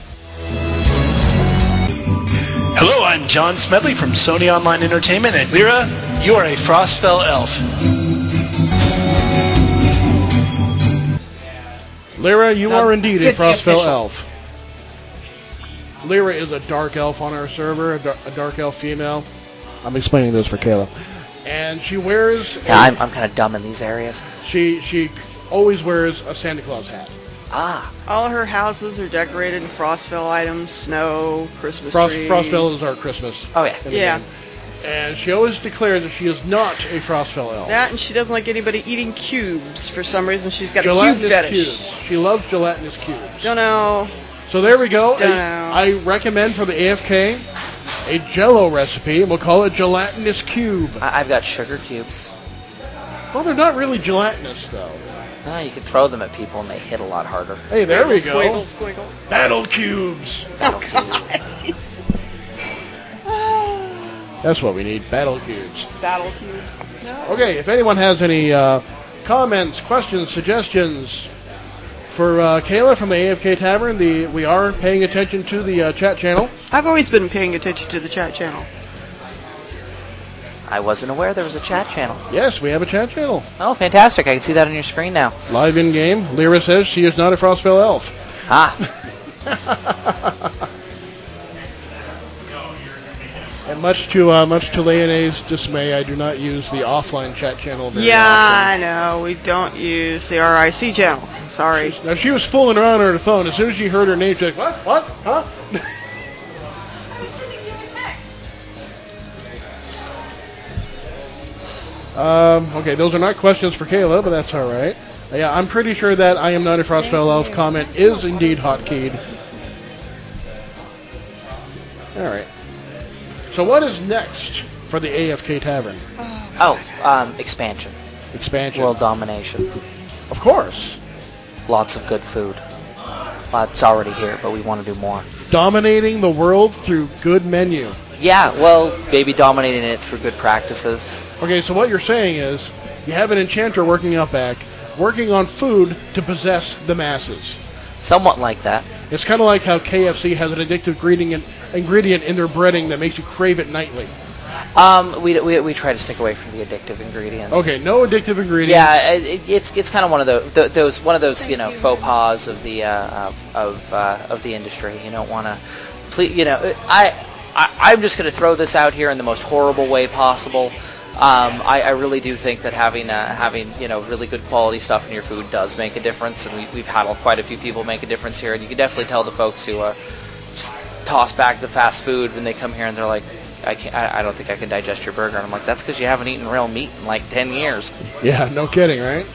Hello, I'm John Smedley from Sony Online Entertainment, and Lyra, you are a Frostfell elf. Lyra, you Now, are indeed a it's Frostfell official. elf. Lyra is a dark elf on our server, a, dar- a dark elf female. I'm explaining this for Kayla. And she wears... Yeah, a- I'm. I'm kind of dumb in these areas. She, she always wears a Santa Claus hat. Ah. All her houses are decorated in Frostfell items, snow, Christmas Frost, trees. Frostfell is our Christmas. Oh yeah. in the Yeah. game. And she always declares that she is not a Frostfell elf. That, and she doesn't like anybody eating cubes. For some reason, she's got a cube Gelatinous fetish. cubes. She loves gelatinous cubes. Don't know. So there we go. Don't I, know. I recommend for the A F K a Jello recipe, and we'll call it gelatinous cube. I, I've got sugar cubes. Well, they're not really gelatinous, though. No, you can throw them at people and they hit a lot harder. Hey, there we go. Squiggle, squiggle. Battle cubes. Battle God. That's what we need, battle cubes. Battle cubes. No. Okay, if anyone has any uh, comments, questions, suggestions for uh, Kayla from the A F K Tavern, the we are paying attention to the uh, chat channel. I've always been paying attention to the chat channel. I wasn't aware there was a chat channel. Yes, we have a chat channel. Oh, fantastic. I can see that on your screen now. Live in-game, Lyra says she is not a Frostville elf. Ah. And much to uh, much to Leone's dismay, I do not use the offline chat channel very Yeah, often. I know. We don't use the R I C channel. Sorry. Now, she was fooling around on her phone. As soon as she heard her name, she's like, what? What? Huh? I was sending you a text. um, okay, those are not questions for Kayla, but that's all right. Uh, yeah, I'm pretty sure that I am not a Frostfell elf comment is indeed hotkeyed. All right. So what is next for the A F K Tavern? Oh, um, expansion. Expansion. World domination. Of course. Lots of good food. Uh, it's already here, but we want to do more. Dominating the world through good menu. Yeah, well, maybe dominating it through good practices. Okay, so what you're saying is you have an enchanter working out back, working on food to possess the masses. Somewhat like that. It's kind of like how K F C has an addictive ingredient ingredient in their breading that makes you crave it nightly. Um, we, we we try to stick away from the addictive ingredients. Okay, no addictive ingredients. Yeah, it, it's it's kind of one of those, th- those one of those you know faux pas of the uh, of of uh, of the industry. You don't want to, please, you know, I, I I'm just going to throw this out here in the most horrible way possible. Um, I, I really do think that having uh, having you know really good quality stuff in your food does make a difference, and we, we've had quite a few people make a difference here, and you can definitely tell the folks who uh, just toss back the fast food when they come here and they're like, I can't, I, I don't think I can digest your burger. And I'm like, that's because you haven't eaten real meat in like ten years. Yeah, no kidding, right?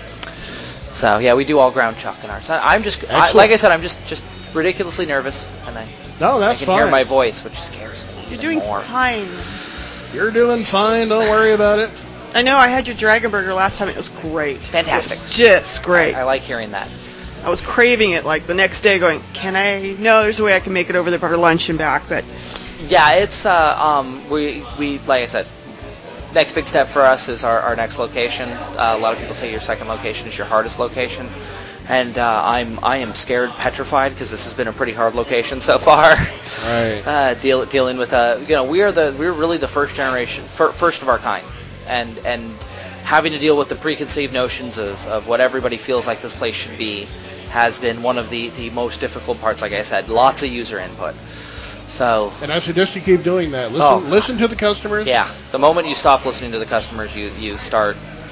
So yeah, we do all ground chuck in ours. I'm just, I, like I said, I'm just just ridiculously nervous, and I no, that's I can fine. hear my voice, which scares me. You're even doing more. fine. You're doing fine. Don't worry about it. I know I had your Dragon Burger last time. It was great. Fantastic. It was just great. I, I like hearing that. I was craving it like the next day going, can I? No, there's a way I can make it over there for lunch and back, but Yeah, it's, uh, um, we, we, like I said, next big step for us is our, our next location. Uh, a lot of people say your second location is your hardest location. And uh, I'm I am scared, petrified, because this has been a pretty hard location so far. Right. Uh, deal, dealing with uh, you know, we are the we're really the first generation, fir- first of our kind, and and having to deal with the preconceived notions of, of what everybody feels like this place should be has been one of the, the most difficult parts. Like I said, lots of user input. So. And I suggest you keep doing that. Listen, Oh. listen to the customers. Yeah, the moment you stop listening to the customers, you you start.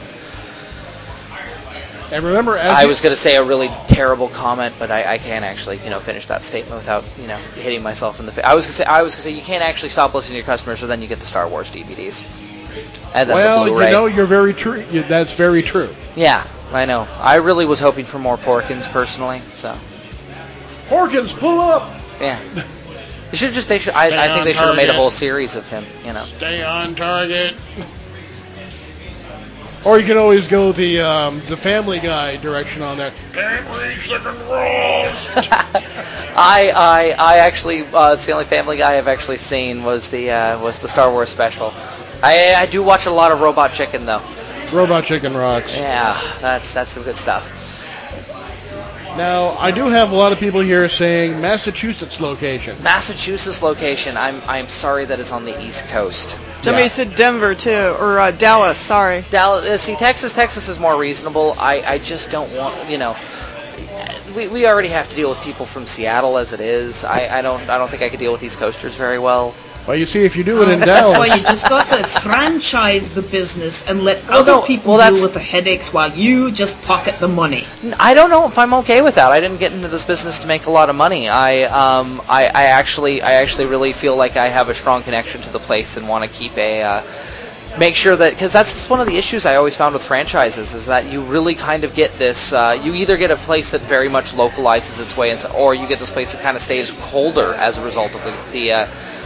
And remember, as I you, was going to say a really terrible comment, but I, I can't actually, you know, finish that statement without, you know, hitting myself in the face. I was going to say, I was going to say, you can't actually stop listening to your customers, so then you get the Star Wars D V Ds, and then well, the you Blu-ray. know, you're very true. You, that's very true. Yeah, I know. I really was hoping for more Porkins personally. So Porkins, pull up. yeah, they should just. They should. I, Stay I think on they should have made a target. whole series of him. You know. Stay on target. Or you can always go the um, the Family Guy direction on that. Can't reach the controls. I, I, I actually, uh, it's the only Family Guy I've actually seen was the uh, was the Star Wars special. I, I do watch a lot of Robot Chicken though. Robot Chicken rocks. Yeah, that's that's some good stuff. Now, I do have a lot of people here saying Massachusetts location. Massachusetts location. I'm I'm sorry that is on the East Coast. somebody Yeah. said Denver too, or uh, Dallas. Sorry. Dallas, uh, see, Texas, Texas is more reasonable. I, I just don't want, you know, we we already have to deal with people from Seattle as it is. I, I don't I don't think I could deal with East Coasters very well. Well, you see, if you do it in That's Dallas, why you just got to franchise the business and let Well, other no, people well, that's- deal with the headaches while you just pocket the money. I don't know if I'm okay with that. I didn't get into this business to make a lot of money. I um I, I actually I actually really feel like I have a strong connection to the place and want to keep a uh, make sure that, because that's one of the issues I always found with franchises, is that you really kind of get this, uh, you either get a place that very much localizes its way, and so, or you get this place that kind of stays colder as a result of the the, uh,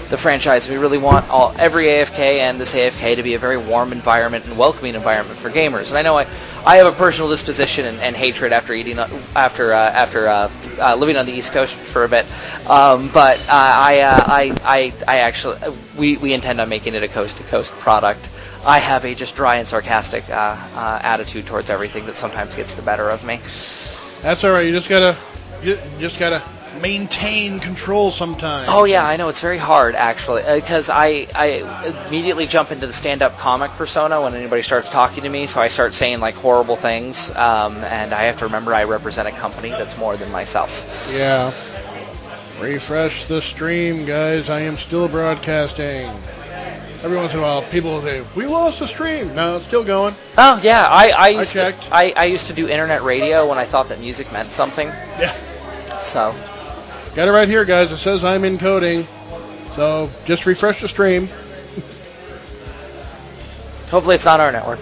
the franchise. We really want all every A F K and this A F K to be a very warm environment and welcoming environment for gamers. And I know I, I have a personal disposition and, and hatred after eating after uh, after uh, uh, living on the East Coast for a bit. Um, but uh, I, uh, I I I actually we, we intend on making it a coast to coast product. I have a just dry and sarcastic uh, uh, attitude towards everything that sometimes gets the better of me. That's all right. You just gotta you just gotta maintain control sometimes. Oh yeah, I know it's very hard actually, because uh, I I immediately jump into the stand-up comic persona when anybody starts talking to me. So I start saying like horrible things, um, and I have to remember I represent a company that's more than myself. Yeah. Refresh the stream, guys. I am still broadcasting. Every once in a while, people will say, "We lost the stream." No, it's still going. Oh yeah, I I used I to I, I used to do internet radio when I thought that music meant something. Yeah. So. Got it right here, guys. It says I'm encoding. So just refresh the stream. Hopefully it's not our network.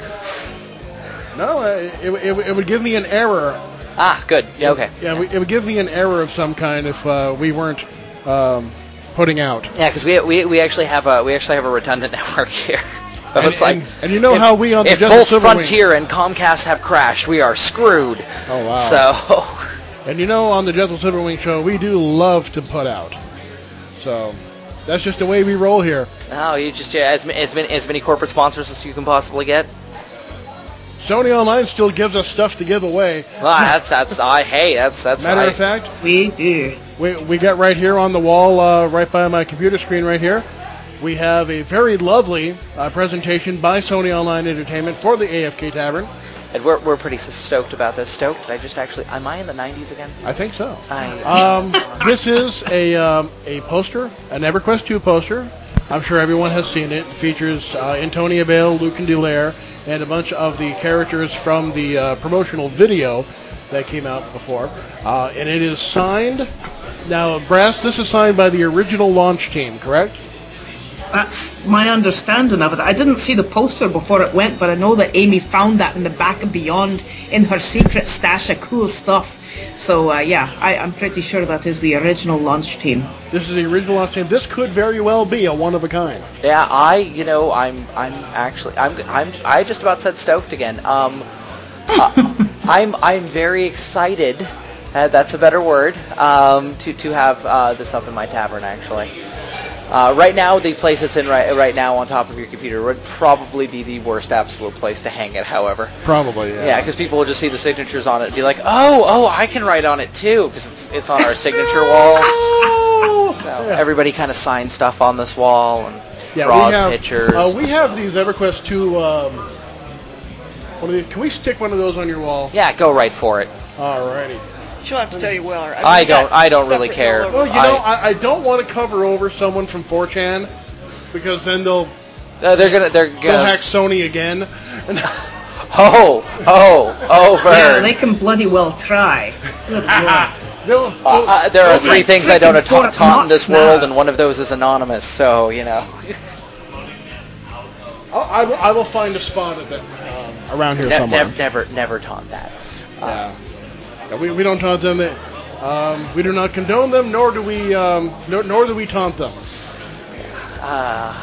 No, it, it, it would give me an error. Ah, good. Yeah, okay. Yeah, it would give me an error of some kind if uh, we weren't um, putting out. Yeah, because we, we we actually have a we actually have a redundant network here. So and, it's like, and, and you know if, how we on the if Justice both Silverwing, Frontier and Comcast have crashed, we are screwed. Oh wow. So. And you know, on the Jethal Silverwing show, we do love to put out. So that's just the way we roll here. Oh, you just yeah, as, as many as many corporate sponsors as you can possibly get. Sony Online still gives us stuff to give away. Well, that's that's I uh, hey, that's that's. Matter I, of fact, we do. We we got right here on the wall, uh, right by my computer screen, right here. We have a very lovely uh, presentation by Sony Online Entertainment for the A F K Tavern. And we're we're pretty stoked about this. Stoked? I just actually, am I in the nineties again? I think so. I, um, this is a um, a poster, an EverQuest two poster. I'm sure everyone has seen it. It features uh, Antonia Bale, Lucan Delaire, and a bunch of the characters from the uh, promotional video that came out before. Uh, and it is signed. Now, Brass, this is signed by the original launch team, correct? That's my understanding of it. I didn't see the poster before it went, but I know that Amy found that in the back of Beyond in her secret stash of cool stuff. So, uh, yeah, I, I'm pretty sure that is the original launch team. This is the original launch team. This could very well be a one of a kind. Yeah, I, you know, I'm, I'm actually, I'm, I'm, I just about said stoked again. Um, uh, I'm, I'm very excited. Uh, that's a better word. Um, to, to have uh, this up in my tavern, actually. Uh, right now, the place it's in right right now on top of your computer would probably be the worst absolute place to hang it, however. Probably, yeah. Yeah, because people will just see the signatures on it and be like, oh, oh, I can write on it too, because it's it's on our signature wall. So yeah. Everybody kind of signs stuff on this wall and yeah, draws we have, pictures. Uh, we have these EverQuest two. Um, one of these, can we stick one of those on your wall? Yeah, go right for it. Alrighty. She'll have to tell you, Weller. I, mean, I you got don't. I don't stuff really written all care. over Well, the you I- know, I, I don't want to cover over someone from four chan because then they'll Uh, they're gonna. They're they'll gonna. hack Sony again. Oh, oh, oh, Yeah, Vern. they can bloody well try. Good lord. They'll, Uh, they'll- uh, there are they'll three make- things I don't freaking ta- Fort taught in this Knox world, now. and one of those is anonymous. So you know, I'll, I, will, I will find a spot of it um, around here ne- somewhere. never, never, never taunt that. Uh, Yeah. Yeah, we, we don't taunt them. Um, we do not condone them, nor do we um, nor, nor do we taunt them. uh,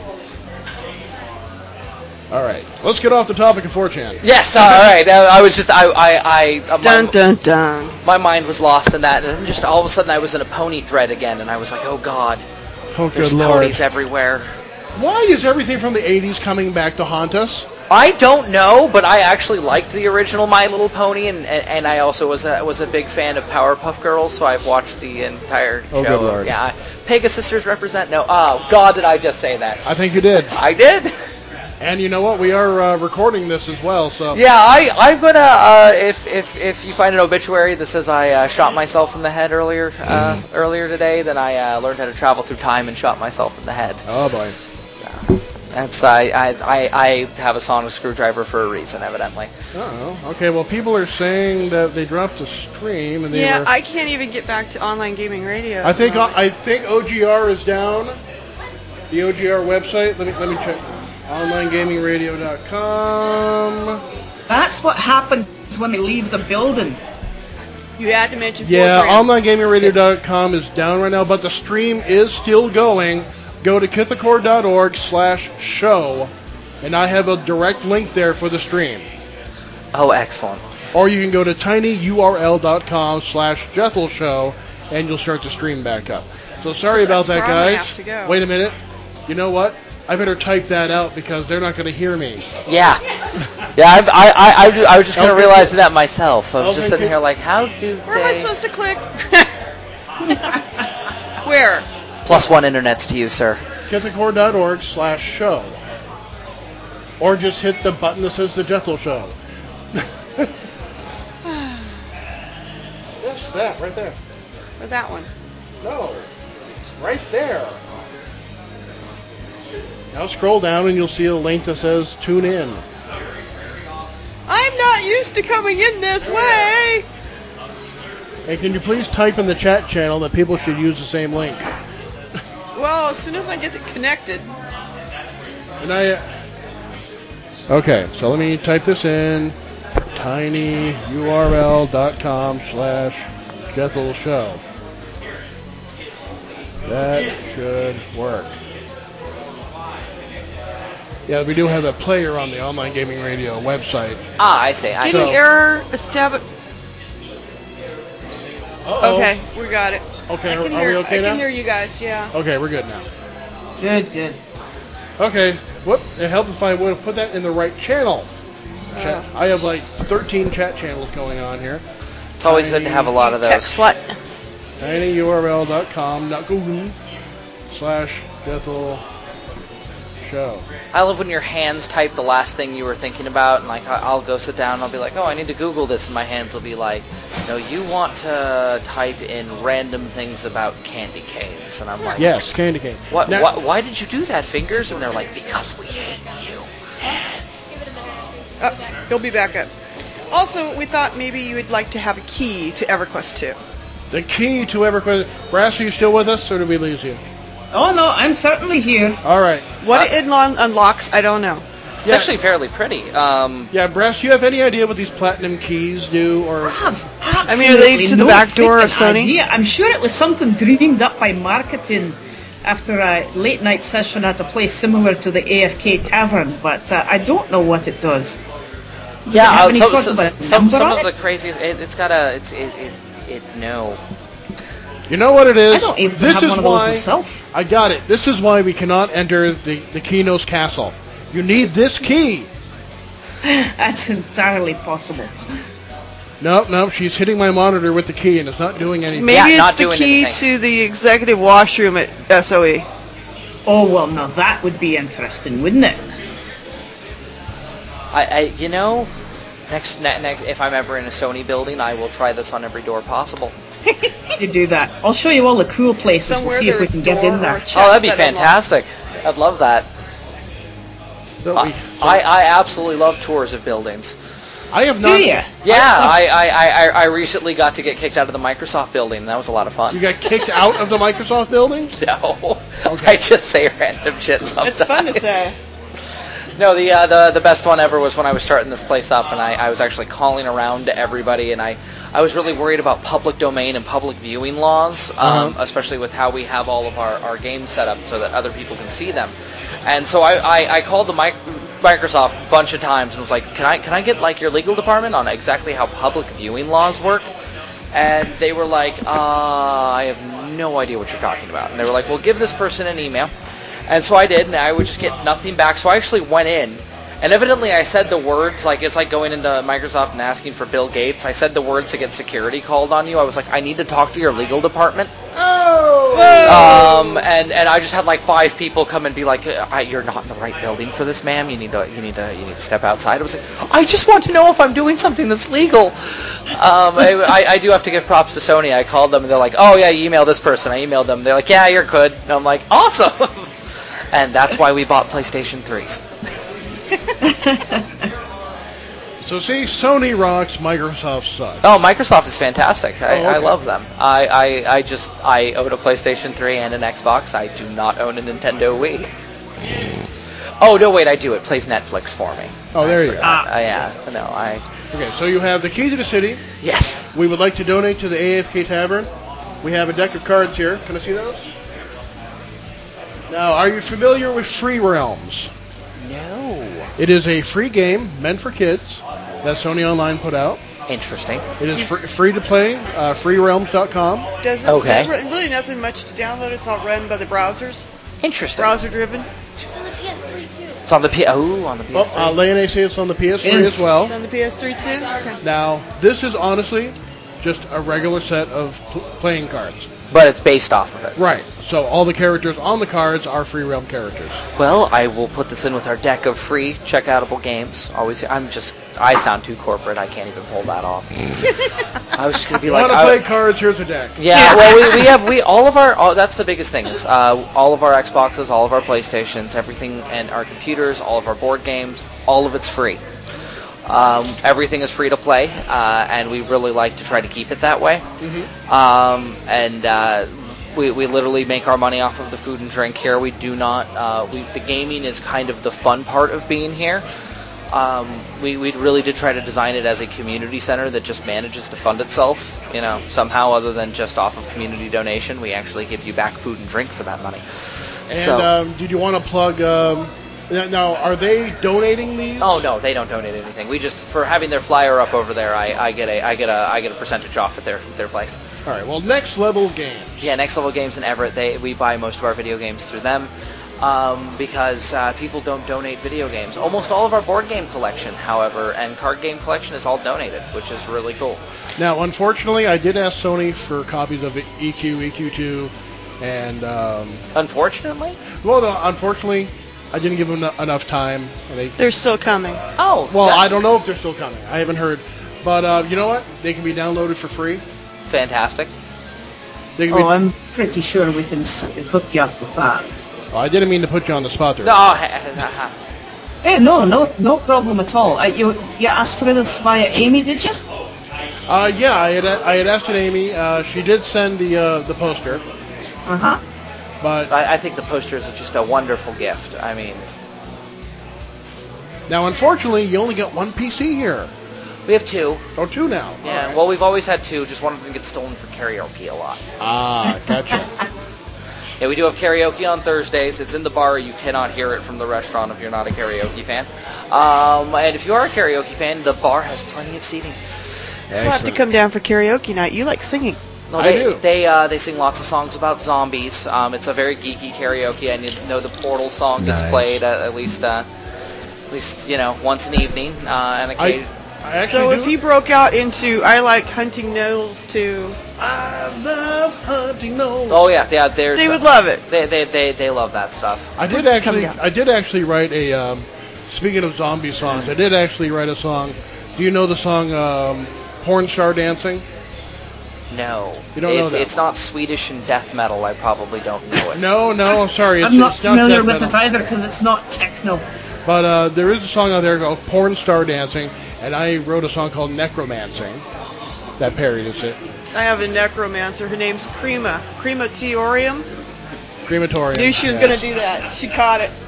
All right, let's get off the topic of four chan. yes, all right. Uh, I was just, I, I, I. Uh, Dun my, dun dun. my mind was lost in that, and then just all of a sudden I was in a pony thread again, and I was like, oh god, Oh, there's good lord! ponies everywhere. Why is everything from the eighties coming back to haunt us? I don't know, but I actually liked the original My Little Pony, and, and, and I also was a was a big fan of Powerpuff Girls, so I've watched the entire Oh, show. good lord. Yeah, Pegasisters represent. No, oh God, did I just say that? I think you did. I did. And you know what? We are uh, recording this as well, so Yeah, I I'm gonna uh, if if if you find an obituary that says I uh, shot myself in the head earlier uh, earlier today, then I uh, learned how to travel through time and shot myself in the head. Oh boy. So that's I I I, I have a sonic screwdriver for a reason, evidently. Oh, okay. Well, people are saying that they dropped the stream and they Yeah, were. I can't even get back to online gaming radio. I at the think moment. I think O G R is down. The O G R website. Let me let me check. online gaming radio dot com. That's what happens when they leave the building. You had to mention Yeah, Fortran. online gaming radio dot com is down right now, but the stream is still going go to kithacore.org slash show, and I have a direct link there for the stream. Oh, excellent. Or you can go to tinyurl.com slash Jethel Show, and you'll start the stream back up. So sorry about That's that, where I'm gonna guys. have to go. Wait a minute. You know what? I better type that out because they're not going to hear me. Yeah. Yeah, I, I, I, I, I was just kind of Okay. realizing that myself. I was Okay. just sitting here like, how do Where am I they... supposed to click? Where? Plus one internets to you, sir. kithacore.org slash show. Or just hit the button that says the Jethel Show. Yes, that, right there. Or that one? No, right there. Now scroll down and you'll see a link that says tune in. I'm not used to coming in this way. And can you please type in the chat channel that people should use the same link? Well, as soon as I get it connected. And I. Uh, okay, so let me type this in. tinyurl.com slash Jethel Show. That should work. Yeah, we do have a player on the Online Gaming Radio website. Ah, I see. I Getting see. error established. Uh-oh. Okay, we got it. Okay, I can are hear, we okay I now? can hear you guys, yeah. Okay, we're good now. Good, good. Okay, whoop, it helped if I would have put that in the right channel. Chat. Uh. I have like thirteen chat channels going on here. It's always good to have a lot of Tech those. slut. tinyurl.com, not Google, slash Jethel Show. I love when your hands type the last thing you were thinking about, and like I- I'll go sit down and I'll be like, oh, I need to Google this, and my hands will be like, no, you want to type in random things about candy canes, and I'm like, Yes, Candy Cane. what, Now- what, why did you do that, fingers? And they're like, because we hate you. Oh, he'll be back up. Also, we thought maybe you would like to have a key to EverQuest two. The key to EverQuest. Brass, are you still with us, or did we lose you? Oh no, I'm certainly here. All right. What Uh, it unlo- unlocks, I don't know. It's Yeah. actually fairly pretty. Um, Yeah, Brass, do you have any idea what these platinum keys do? Or I have I mean, are they absolutely to the no back door of freaking Sony? idea. I'm sure it was something dreamed up by marketing after a late night session at a place similar to the A F K Tavern, but uh, I don't know what it does. Does yeah, it have uh, any some, sort some, of a some, number some on of the it? craziest. It, it's got a. It's it. it, it no. you know what it is? I don't even this have is one of those why myself. I got it. This is why we cannot enter the the Keno's castle. You need this key. That's entirely possible. Nope, nope. She's hitting my monitor with the key, and it's not doing anything. Maybe Yeah, it's not the doing key anything. to the executive washroom at S O E. Oh well, now that would be interesting, wouldn't it? I, I you know, next, ne- next if I'm ever in a Sony building, I will try this on every door possible. You do that. I'll show you all the cool places. Somewhere we'll see if we there's can get door in or there. chest Oh, that'd be that unlocks. fantastic. I'd love that. So I, we- I, I absolutely love tours of buildings. I have Do not. you? Yeah, I, I, I, I recently got to get kicked out of the Microsoft building, and that was a lot of fun. You got kicked out of the Microsoft building? No, Okay. I just say random shit sometimes. It's fun to say. No, the uh, the the best one ever was when I was starting this place up, and I, I was actually calling around to everybody, and I, I was really worried about public domain and public viewing laws, um, Uh-huh. especially with how we have all of our, our games set up so that other people can see them. And so I, I, I called the mic- Microsoft a bunch of times and was like, can I can I get like your legal department on exactly how public viewing laws work? And they were like, uh, I have no idea what you're talking about. And they were like, well, give this person an email. And so I did, and I would just get nothing back. So I actually went in, and evidently I said the words, like it's like going into Microsoft and asking for Bill Gates. I said the words to get security called on you. I was like, I need to talk to your legal department. Oh! Um, and, and I just had like five people come and be like, I, "You're not in the right building for this, ma'am. You need to you need to you need to step outside." I was like, "I just want to know if I'm doing something that's legal." Um, I, I, I do have to give props to Sony. I called them and they're like, "Oh yeah, you email this person." I emailed them. They're like, "Yeah, you're good." And I'm like, "Awesome." And that's why we bought PlayStation threes. So see, Sony rocks, Microsoft sucks. Oh, Microsoft is fantastic. I, Oh, okay. I love them. I, I, I just I own a PlayStation three and an Xbox. I do not own a Nintendo Wii. Oh no, wait, I do. It plays Netflix for me. Oh, there you go. Uh, yeah, no, I Okay, so you have the key to the city. yes. We would like to donate to the A F K Tavern. We have a deck of cards here. Can I see those? Now, are you familiar with Free Realms? No. It is a free game meant for kids that Sony Online put out. Interesting. It is fr- free to play, uh, free realms dot com. Does it, Okay. There's really nothing much to download. It's all run by the browsers. Interesting. Browser driven. It's on the P S three too. It's on the P. Oh, on the P S three. Well, uh, Leone says it's on the P S three Yes. as well. On the P S three too. Okay. Now, this is honestly just a regular set of pl- playing cards. But it's based off of it. Right. So all the characters on the cards are free realm characters. Well, I will put this in with our deck of free checkoutable games. Always, I'm just, I sound too corporate. I can't even pull that off. I was just gonna be You like, want to I- play cards? Here's a deck. yeah. Well, we, we have we all of our. All, that's the biggest thing is uh, all of our Xboxes, all of our PlayStations, everything, and our computers, all of our board games, all of it's free. Um, everything is free to play, uh, and we really like to try to keep it that way. Mm-hmm. Um, and uh, we, we literally make our money off of the food and drink here. We do not. Uh, we the gaming is kind of the fun part of being here. Um, we we really did try to design it as a community center that just manages to fund itself. You know, somehow other than just off of community donation, we actually give you back food and drink for that money. And so. um, did you want to plug? Um, now, are they donating these? Oh no, they don't donate anything. We just for having their flyer up over there, I, I get a I get a I get a percentage off at their their place. All right. Well, Next Level Games. Yeah, Next Level Games in Everett. They we buy most of our video games through them um, because uh, people don't donate video games. Almost all of our board game collection, however, and card game collection is all donated, which is really cool. Now, unfortunately, I did ask Sony for copies of E Q, E Q two, and um, Unfortunately. well, no, unfortunately, I didn't give them en- enough time. They, They're still coming. Oh. well, that's I don't know if they're still coming. I haven't heard, but uh, you know what? They can be downloaded for free. Fantastic. They can Oh, be, I'm pretty sure we can s- hook you up with that. oh, I didn't mean to put you on the spot there. No. ha- ha- ha- Eh, no, no, no problem at all. Uh, you, you asked for this via Amy, did you? Uh, yeah, I had I had asked Amy. Uh, she did send the uh, the poster, Uh huh. but I, I think the posters are just a wonderful gift. I mean, now unfortunately, you only got one P C here. we have two. Oh, two now. Yeah. All right. Well, we've always had two. Just one of them gets stolen for karaoke a lot. Ah, gotcha. Yeah, we do have karaoke on Thursdays. It's in the bar. You cannot hear it from the restaurant if you're not a karaoke fan. Um, and if you are a karaoke fan, the bar has plenty of seating. We'll have to come down for karaoke night. You like singing. No, I they, do. They uh, they sing lots of songs about zombies. Um, it's a very geeky karaoke. I need to know the Portal song gets Nice. played at, at least uh, at least you know once an evening. Uh, and I, occasion- I actually So do. if he broke out into I like hunting gnolls too, I love hunting gnolls. oh yeah, yeah. There's they would love it. They, they they they love that stuff. I did Come actually, down. I did actually write a. Um, speaking of zombie songs, I did actually write a song. Do you know the song um, "Porn Star Dancing"? No, You don't know it's that it's not Swedish and death metal. I probably don't know it. No, no, I'm sorry. It's, I'm not it's familiar death with metal. it either because it's not techno. But uh, there is a song out there called "Porn Star Dancing," and I wrote a song called "Necromancing" that parodies it. I have a necromancer. Her name's Crema. Crema Teorium. Crematorium. Knew she was yes. going to do that. She caught it.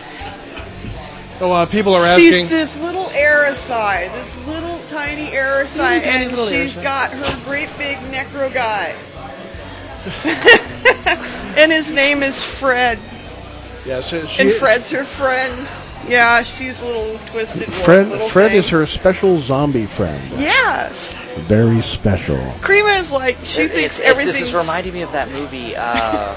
So uh, people are asking. She's this little aeroside, this little tiny aeroside, tiny and little she's aeroside. got her great big necro guy. And his name is Fred. Yeah, so she, And Fred's her friend. Yeah, she's a little twisted. wolf, Fred, little Fred thing. is her special zombie friend. Yes. Very special. Crema is like, she It- thinks it's, it's, everything's... this is reminding me of that movie. Uh,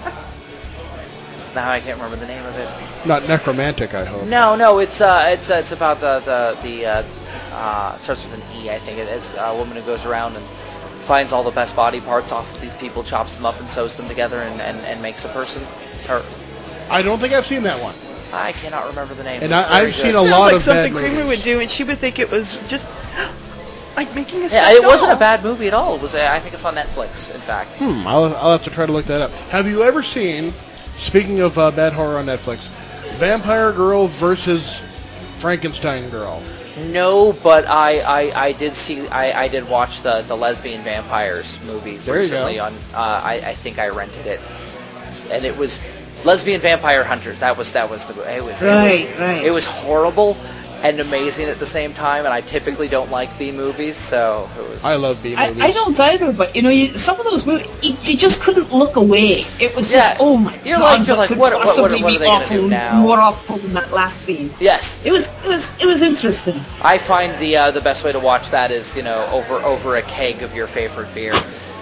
now I can't remember the name of it. not necromantic, I hope. No, no, it's uh, it's uh, it's about the the the uh, uh, it starts with an E, I think. It is a woman who goes around and finds all the best body parts off of these people, chops them up, and sews them together, and, and, and makes a person. Or I don't think I've seen that one. I cannot remember the name. And It's I- very I've good. seen a Sounds lot like of bad something Crema movies. would do, and she would think it was just like making a Yeah, stuffed it wasn't a doll. bad movie at all. It was. uh, I think it's on Netflix. In fact. Hmm, I'll, I'll have to try to look that up. Have you ever seen, speaking of uh, bad horror on Netflix, Vampire Girl versus Frankenstein Girl? No, but I, I, I did see I, I did watch the, the lesbian vampires movie There you recently go. on uh, I, I think I rented it, and it was lesbian vampire hunters. That was that was the it was Right, it was, right. it was horrible, and amazing at the same time. And I typically don't like B movies, so it was. I love B movies. I, I don't either, but you know, you, some of those movies, you, you just couldn't look away. It was Yeah, just, oh my you're god, like- you're what like, could what- what- what- possibly what are be they gonna awful, do now? more awful than that last scene. Yes, It was, it was, it was interesting. I find the uh, the best way to watch that is you know over over a keg of your favorite beer.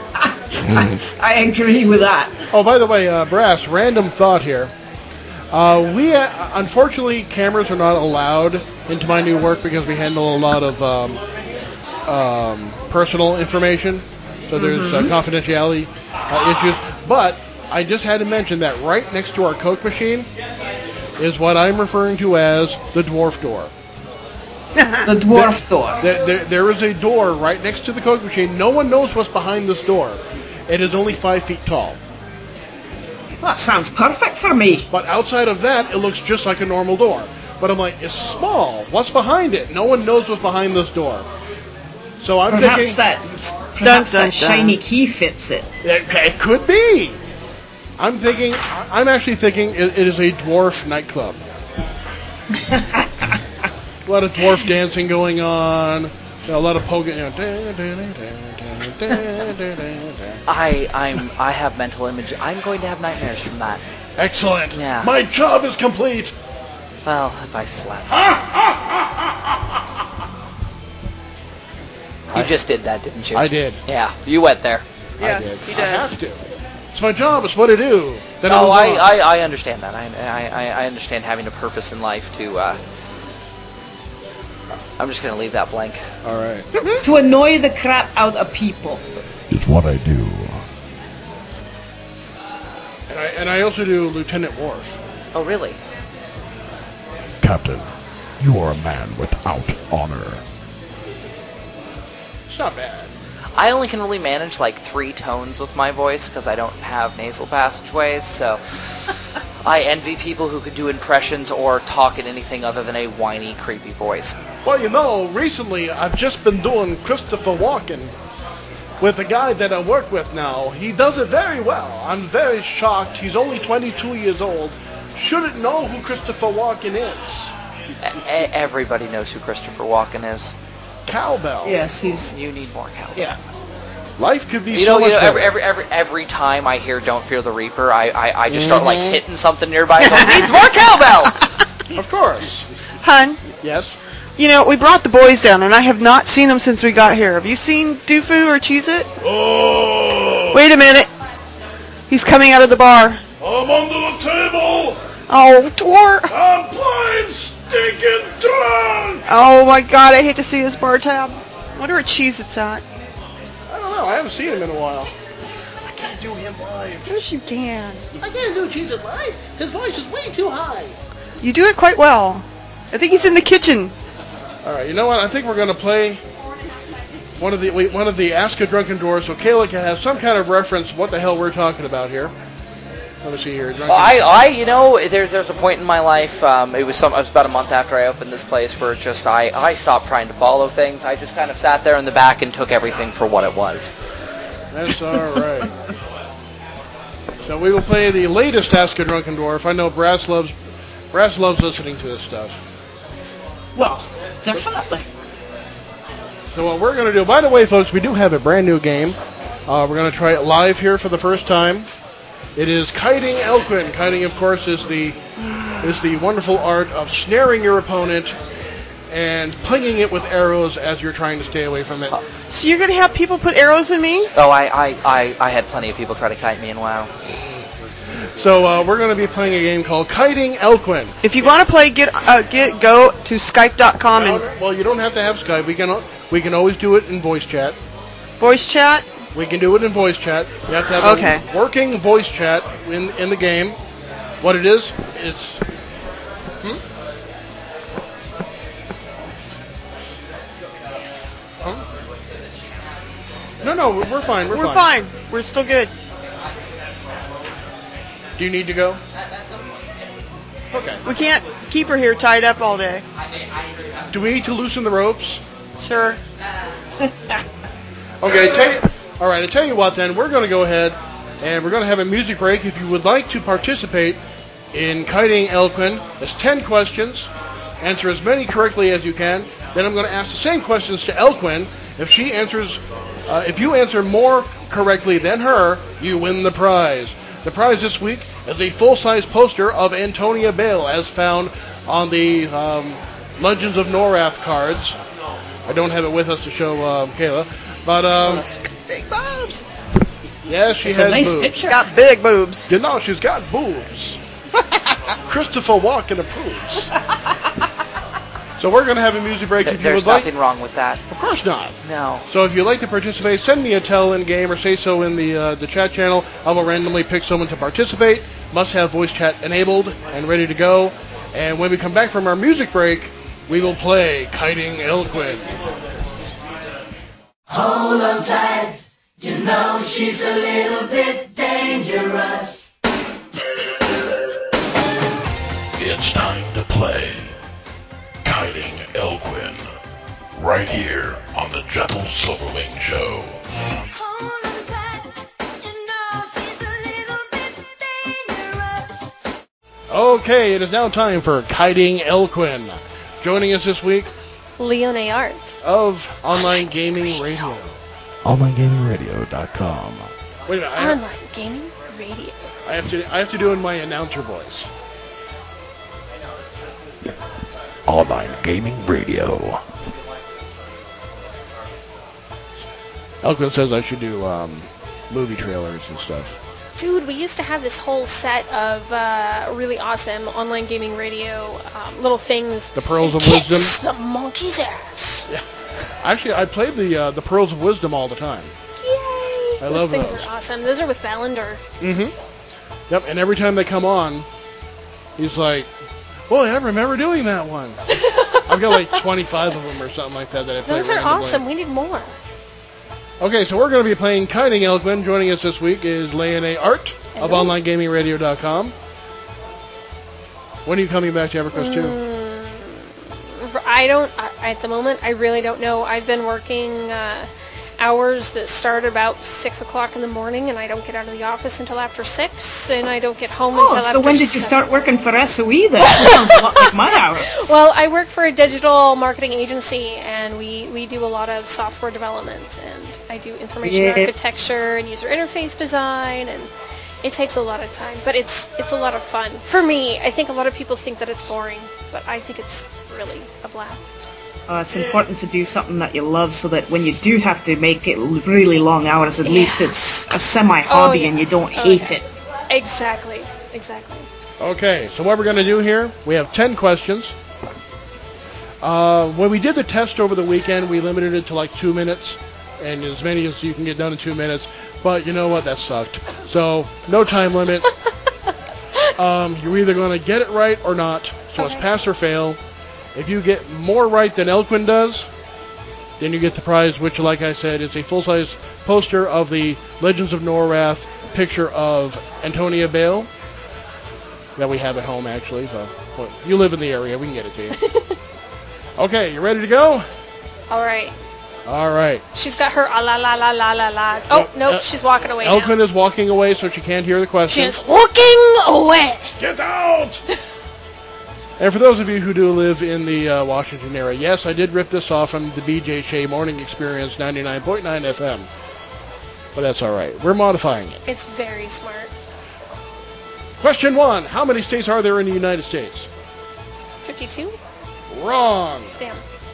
I agree with that. Oh, by the way, uh, Brass, random thought here. Uh, we uh, unfortunately cameras are not allowed into my new work because we handle a lot of um, um, personal information, so there's uh, confidentiality uh, issues. But I just had to mention that right next to our Coke machine is what I'm referring to as the dwarf door. The dwarf door. There, there, there is a door right next to the Coke machine. No one knows what's behind this door. It is only five feet tall. That sounds perfect for me. But outside of that, it looks just like a normal door. But I'm like, it's small. What's behind it? No one knows what's behind this door. So I'm Perhaps thinking that, Dun, perhaps dun, that dun. shiny key fits it. it, it could be. I'm thinking. I'm actually thinking it, it is a dwarf nightclub. A lot of dwarf dancing going on. You know, a lot of poking. You know, da, da, da, da, da, da, da, da. I I'm I have mental image. I'm going to have nightmares from that. Excellent. Yeah. My job is complete. Well, if I slept. You just did that, didn't you? I did. Yeah, you went there. Yes, I did. he I does. have to. It's my job. It's what I do. Then Oh, move I, on. I, I understand that. I, I, I understand having a purpose in life to, uh... I'm just going to leave that blank. All right. To annoy the crap out of people. It's what I do. And I, and I also do Lieutenant Worf. Oh, really? Captain, you are a man without honor. It's not bad. I only can really manage like three tones with my voice because I don't have nasal passageways, so I envy people who could do impressions or talk in anything other than a whiny, creepy voice. Well, you know, recently I've just been doing Christopher Walken with a guy that I work with now. He does it very well. I'm very shocked. He's only twenty-two years old. Shouldn't know who Christopher Walken is. E- e- everybody knows who Christopher Walken is. Cowbell. Yes, he's. You need more cowbell. Yeah. Life could be You so know, much you know, every, better. every every every time I hear "Don't Fear the Reaper," I I, I just start like Mhm. hitting something nearby. And go, needs more cowbell. Of course. Hun, Yes. you know, we brought the boys down, and I have not seen them since we got here. Have you seen Doofu or Cheez-It? Oh, Wait a minute. He's coming out of the bar. I'm under the table. Oh, Dwar. I'm playing stinking drunk. Oh my god, I hate to see his bar tab. I wonder where Cheez-It's at. I don't know. I haven't seen him in a while. I can't do him live. Yes, you can. I can't do Cheese It live. His voice is way too high. You do it quite well. I think he's in the kitchen. All right. You know what? I think we're going to play one of the wait, one of the Ask a Drunken Dwarf, so Kayla can have some kind of reference what the hell we're talking about here. Let me see here. Drunken Well, I, I, you know, there, there's a point in my life. Um, it was some. It was about a month after I opened this place where it just I, I stopped trying to follow things. I just kind of sat there in the back and took everything for what it was. That's all right. So we will play the latest Ask a Drunken Dwarf. I know Brass loves Brass loves listening to this stuff. Well, definitely. So what we're going to do, by the way, folks, we do have a brand new game. Uh, we're going to try it live here for the first time. It is Kiting Elquin. Kiting, of course, is the is the wonderful art of snaring your opponent and plinging it with arrows as you're trying to stay away from it. So you're gonna have people put arrows in me? Oh, I, I, I, I had plenty of people try to kite me in WoW. So uh, we're going to be playing a game called Kiting Elquin. If you want to play, get uh, get go to Skype dot com and Well, you don't have to have Skype. We can we can always do it in voice chat. voice chat. We can do it in voice chat. You have to have Okay. a working voice chat in in the game. What it is, it's. Hmm? Huh? No, no, we're fine. We're, We're fine. We're still good. Do you need to go? Okay. We can't keep her here tied up all day. Do we need to loosen the ropes? Sure. Okay. Tell you, all right. I tell you what. Then we're going to go ahead and we're going to have a music break. If you would like to participate in Kiting Elquin, there's ten questions. Answer as many correctly as you can. Then I'm going to ask the same questions to Elquin. If she answers, uh, if you answer more correctly than her, you win the prize. The prize this week is a full-size poster of Antonia Bale as found on the um, Legends of Norath cards. I don't have it with us to show uh, Kayla, but um, Big boobs. yes, she It's has a nice boobs. picture. Got big boobs. You know, she's got boobs. Christopher Walken approves. So we're going to have a music break Th- if you There's would like. nothing wrong with that. Of course not. No. So if you'd like to participate, send me a tell in game or say so in the uh, the chat channel. I will randomly pick someone to participate. Must have voice chat enabled and ready to go. And when we come back from our music break, we will play Kiting Elquin. Hold on tight, you know she's a little bit dangerous. It's time to play Kiting Elquin, right here on the Gentle Silverwing Show. Hold on tight, you know she's a little bit dangerous. Okay, it is now time for Kiting Elquin. Joining us this week Leone Art. of Online Gaming Radio. online gaming radio dot com. Wait a minute, I have, Online Gaming Radio. I have to I have to do in my announcer voice. Online Gaming Radio. Elquin says I should do um, movie trailers and stuff. Dude, we used to have this whole set of uh, really awesome online gaming radio um, little things. The Pearls and of kicks Wisdom. the monkey's ass. Yeah. Actually, I played the uh, the Pearls of Wisdom all the time. Yay! I those love things those. are awesome. Those are with Valander. Mm-hmm. Yep, and every time they come on, he's like, boy, I remember doing that one. I've got like twenty-five of them or something like that that I play Those are randomly. awesome. We need more. Okay, so we're going to be playing Kiting Elquin. Joining us this week is Leone Art of Hello. online gaming radio dot com. When are you coming back to EverQuest two? Mm, I don't, I, at the moment, I really don't know. I've been working uh, hours that start about six o'clock in the morning, and I don't get out of the office until after six, and I don't get home Oh, until so after when did you seven. start working for S O E then? That sounds a lot like my hours. Well, I work for a digital marketing agency, and we, we do a lot of software development, and I do information Yeah. architecture and user interface design, and it takes a lot of time, but it's it's a lot of fun. For me, I think a lot of people think that it's boring, but I think it's really a blast. Uh, it's important to do something that you love so that when you do have to make it l- really long hours, at Yeah. least it's a semi-hobby Oh, yeah. and you don't Oh, hate yeah. it. Exactly, exactly. Okay, so what we're going to do here, we have ten questions. Uh, when we did the test over the weekend, we limited it to like two minutes, and as many as you can get done in two minutes. But you know what? That sucked. So, no time limit. um, you're either going to get it right or not. So it's Okay. pass or fail. If you get more right than Elquin does, then you get the prize, which, like I said, is a full-size poster of the Legends of Norath picture of Antonia Bale that we have at home, actually. So, well, you live in the area, we can get it to you. Okay, you ready to go? All right. All right. She's got her ah la la la la la la. Oh, Yep, nope, uh, she's walking away Elquin now. is walking away, so she can't hear the question. She's walking away. Get out! And for those of you who do live in the uh, Washington area, yes, I did rip this off from the B J Shea Morning Experience ninety-nine point nine F M. But that's all right. We're modifying it. It's very smart. Question one. How many states are there in the United States? fifty-two? Wrong. Damn.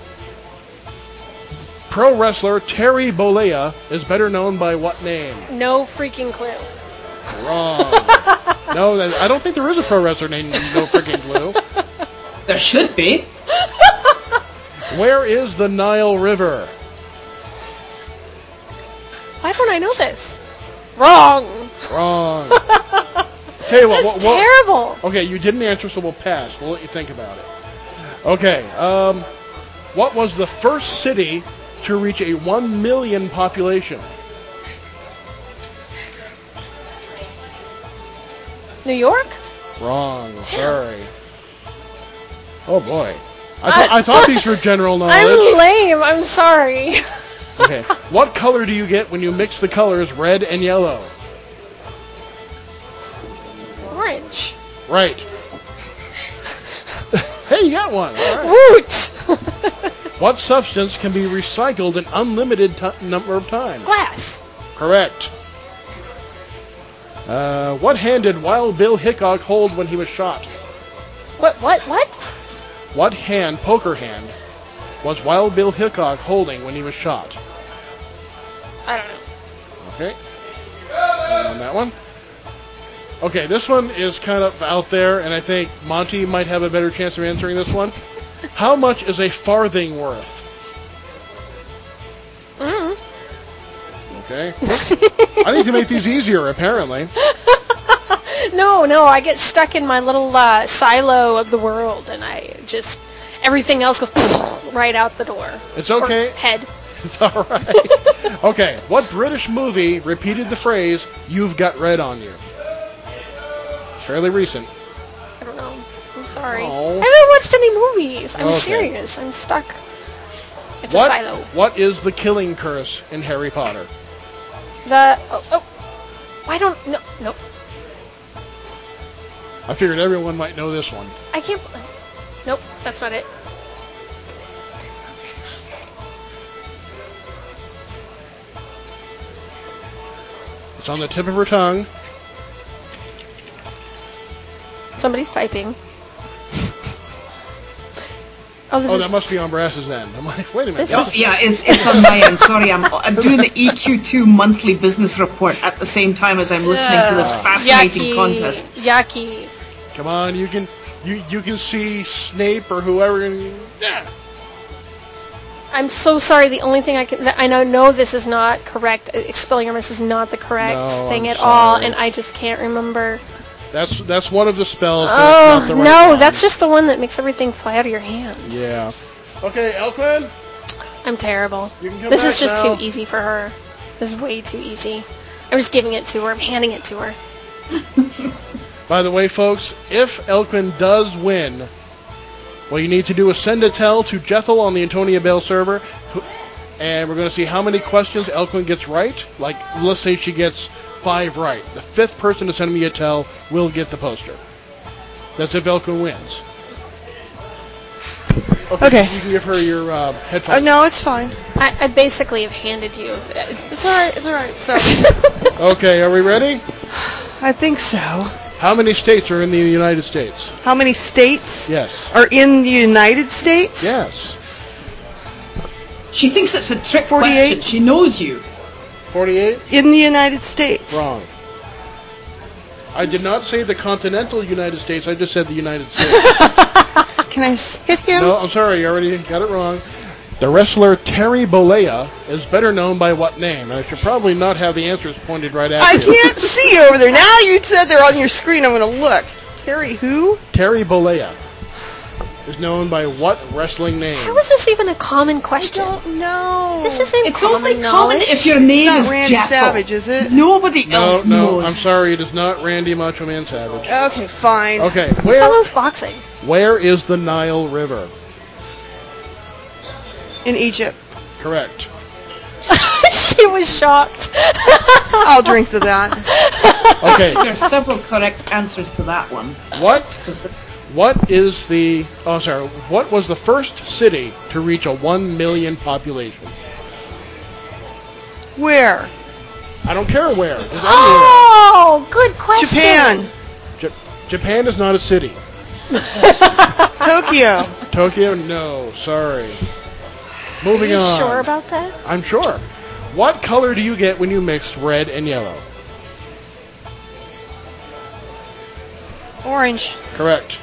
Pro wrestler Terry Bollea is better known by what name? No freaking clue. Wrong. No, that- I don't think there is a pro wrestler named No Freaking Clue. There should be. Where is the Nile River? Why don't I know this? Wrong. Wrong. Tell you what, That's what, what- terrible. Okay, you didn't answer, so we'll pass. We'll let you think about it. Okay, um, what was the first city to reach a one million population? New York? Wrong. Sorry. Oh boy. I, th- I thought these were general knowledge. I'm lame. I'm sorry. Okay. What color do you get when you mix the colors red and yellow? Orange. Right. Hey, you got one. All right. Woot! What substance can be recycled an unlimited t- number of times? Glass. Correct. Uh, what hand did Wild Bill Hickok hold when he was shot? What, what, what? What hand, poker hand, was Wild Bill Hickok holding when he was shot? I don't know. Okay. On that one. Okay, this one is kind of out there, and I think Monty might have a better chance of answering this one. How much is a farthing worth? Mm. Okay. I need to make these easier, apparently. No, no, I get stuck in my little uh, silo of the world, and I just, everything else goes right out the door. It's okay. Or head. It's all right. Okay, what British movie repeated the phrase, "You've got red on you"? Fairly recent. I don't know. I'm sorry. Oh. I haven't watched any movies. I'm Okay. serious. I'm stuck. It's What, a silo. what is the killing curse in Harry Potter? The, oh, oh. Why don't, no, no. I figured everyone might know this one. I can't, nope, that's not it. It's on the tip of her tongue. Somebody's typing. Oh, this Oh, is, that must be on Brass's end. I'm like, wait a minute. This Oh, is- yeah, it's it's on my end. Sorry, I'm I'm doing the E Q two monthly business report at the same time as I'm listening to this Ugh, fascinating yucky, contest. Yucky. Come on, you can you you can see Snape or whoever. And, yeah. I'm so sorry. The only thing I can, I know, know this is not correct. Expelliarmus is not the correct No, thing I'm at all, sorry. and I just can't remember. That's that's one of the spells. But Oh, it's not the right no, one. that's just the one that makes everything fly out of your hand. Yeah. Okay, Elfman. I'm terrible. You can come This back is just now. too easy for her. This is way too easy. I'm just giving it to her. I'm handing it to her. By the way, folks, if Elquin does win, what you need to do is send a tell to Jethel on the Antonia Bell server, who- and we're going to see how many questions Elquin gets right. Like, let's say she gets five right. The fifth person to send me a tell will get the poster. That's if Elquin wins. Okay. Okay. You can give her your uh, headphones. Oh, no, it's fine. I, I basically have handed you. It's alright, it's alright. So, Okay, are we ready? I think so. How many states are in the United States? How many states Yes. are in the United States? Yes. She thinks it's a trick forty-eight. question. She knows you. forty-eight? In the United States. Wrong. I did not say the continental United States. I just said the United States. Can I s- hit him? No, I'm sorry. You already got it wrong. The wrestler Terry Bollea is better known by what name? And I should probably not have the answers pointed right at I you. can't see over there. Now you said they're on your screen. I'm going to look. Terry who? Terry Bollea is known by what wrestling name? How is this even a common question? I don't know. This isn't It's common only knowledge. common if your name It's is not Randy Jethel. Savage, is it? Nobody No, else no, knows. I'm sorry. It is not Randy Macho Man Savage. Okay, fine. Okay, Who where follows boxing? where is the Nile River? In Egypt. Correct. She was shocked. I'll drink to that. Okay, There are several correct answers to that one. what what is the oh sorry, what was the first city to reach a one million population? Where? I don't care where. Just anywhere. Oh, good question. Japan. Ja- Japan is not a city. Tokyo. Tokyo, no, sorry. Moving Are you on. sure about that? I'm sure. What color do you get when you mix red and yellow? Orange. Correct.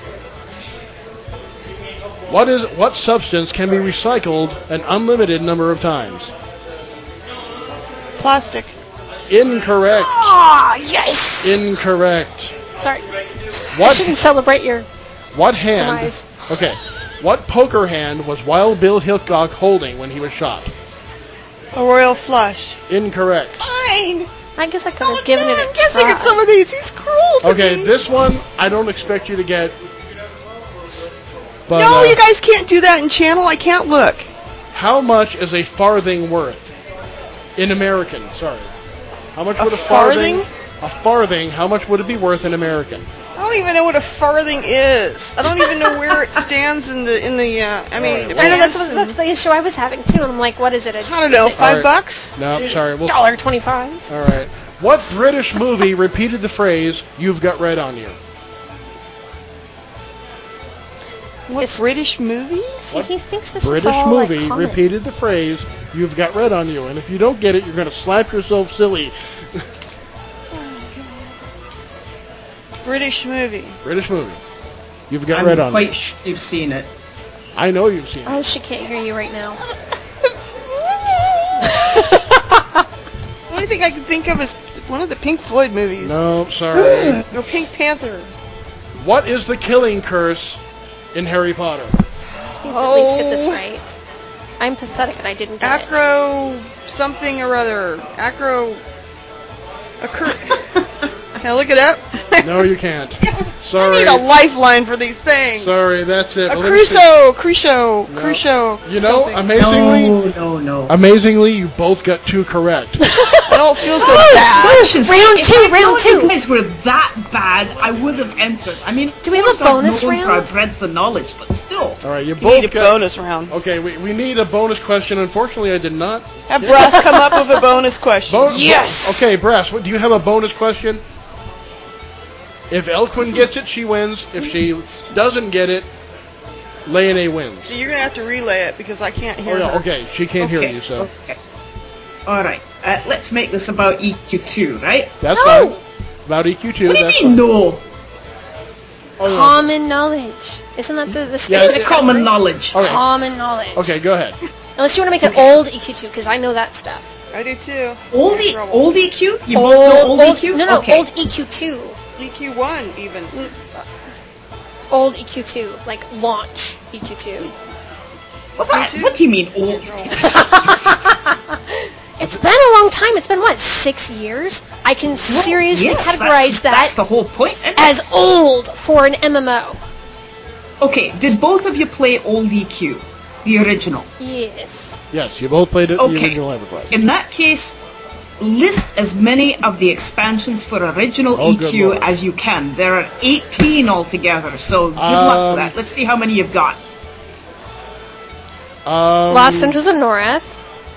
What is what substance can be recycled an unlimited number of times? Plastic. Incorrect. Ah, yes. Incorrect. Sorry. I What shouldn't celebrate your what hand? demise. Okay. What poker hand was Wild Bill Hickok holding when he was shot? A royal flush. Incorrect. Fine. I guess I could have given it a I'm guessing try. at some of these. He's cruel to Okay, me. this one I don't expect you to get. But no, uh, you guys can't do that in channel. I can't look. how much is a farthing worth in American? Sorry. How much A would a farthing? farthing? a farthing, how much would it be worth in American? I don't even know what a farthing is. I don't even know where it stands in the in the. Uh, I mean, Alright, I know that's pence what, that's the issue I was having too, and I'm like, what is it? A, and- I don't know, is it five Alright. bucks. No, sorry. We'll, dollar twenty-five. all right. What British movie repeated the phrase, "You've got red on you"? What It's- British movie? See, What he thinks this British is all movie like common. repeated the phrase, "You've got red on you," and if you don't get it, you're going to slap yourself silly. British movie. British movie. You've got I'm red on quite you. sure you've seen it. I know you've seen Oh, it. she can't hear you right now. The only thing I can think of is one of the Pink Floyd movies. No, sorry. No, Pink Panther. What is the killing curse in Harry Potter? Please at least get this right. I'm pathetic and I didn't get it. Acro something or other. Acro. Occur- Can I look it up? No, you can't. I Sorry. need a lifeline for these things. Sorry, that's it. A Well, let me see. Crusoe, Crusoe, No. Crusoe. You know, something. amazingly, No, no, no. amazingly, you both got two correct. I don't feel so Oh, bad. smashing. Round If two, I round thought two. You guys were that bad, I would have entered. I mean, Do we have a of course I'm bonus known for our round? breadth of knowledge, but still. All right, you You both need a got. bonus round. Okay, we, we need a bonus question. Unfortunately, I did not. Have Brass come up with a bonus question. Bon- Yes! Okay, Brass, what, do you have a bonus question? If Elquin gets it, she wins. If she doesn't get it, Leone wins. So you're gonna have to relay it because I can't hear Oh, yeah, her. okay, she can't hear Okay, you, so Okay. All right. Uh, let's make this about E Q two, right? that's No! fine. About E Q two, What do you that's mean, fine. no? Oh, yeah. Common knowledge. Isn't that the, the Yeah, specific It's common knowledge. All right. Common knowledge. Okay, go ahead. Unless you want to make it old E Q two, because I know that stuff. I do too. Old, You're in e- trouble. old E Q? You old, both know old, old, E Q? No, no, okay. old E Q two. E Q one even. Old E Q two, like launch E Q two. What, that, what do you mean old? It's been a long time. It's been, what, six years? I can seriously Yes, categorize that's, That's that the whole point. isn't it? as old for an M M O. Okay, did both of you play old E Q? The original? Yes. Yes, you both played it the Okay. original EverQuest. In that case, list as many of the expansions for original Oh, good E Q lord. as you can. There are eighteen altogether, so good luck Um, with that. Let's see how many you've got. Um, Lost Dungeons of Norath.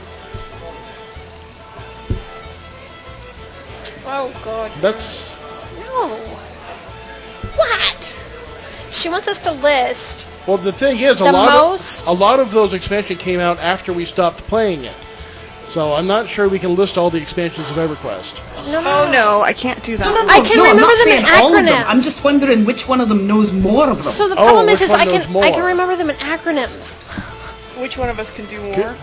Oh, God. That's No. What? She wants us to list. well. The thing is, a The lot most- of a lot of those expansions came out after we stopped playing it. So I'm not sure we can list all the expansions of EverQuest. No, no. Oh no, I can't do that. No, no, no, I can no, I'm remember not them saying in all of them. acronym. I'm just wondering which one of them knows more of them. So the Oh, problem is, which is one I knows can I can more? remember them in acronyms. Which one of us can do more?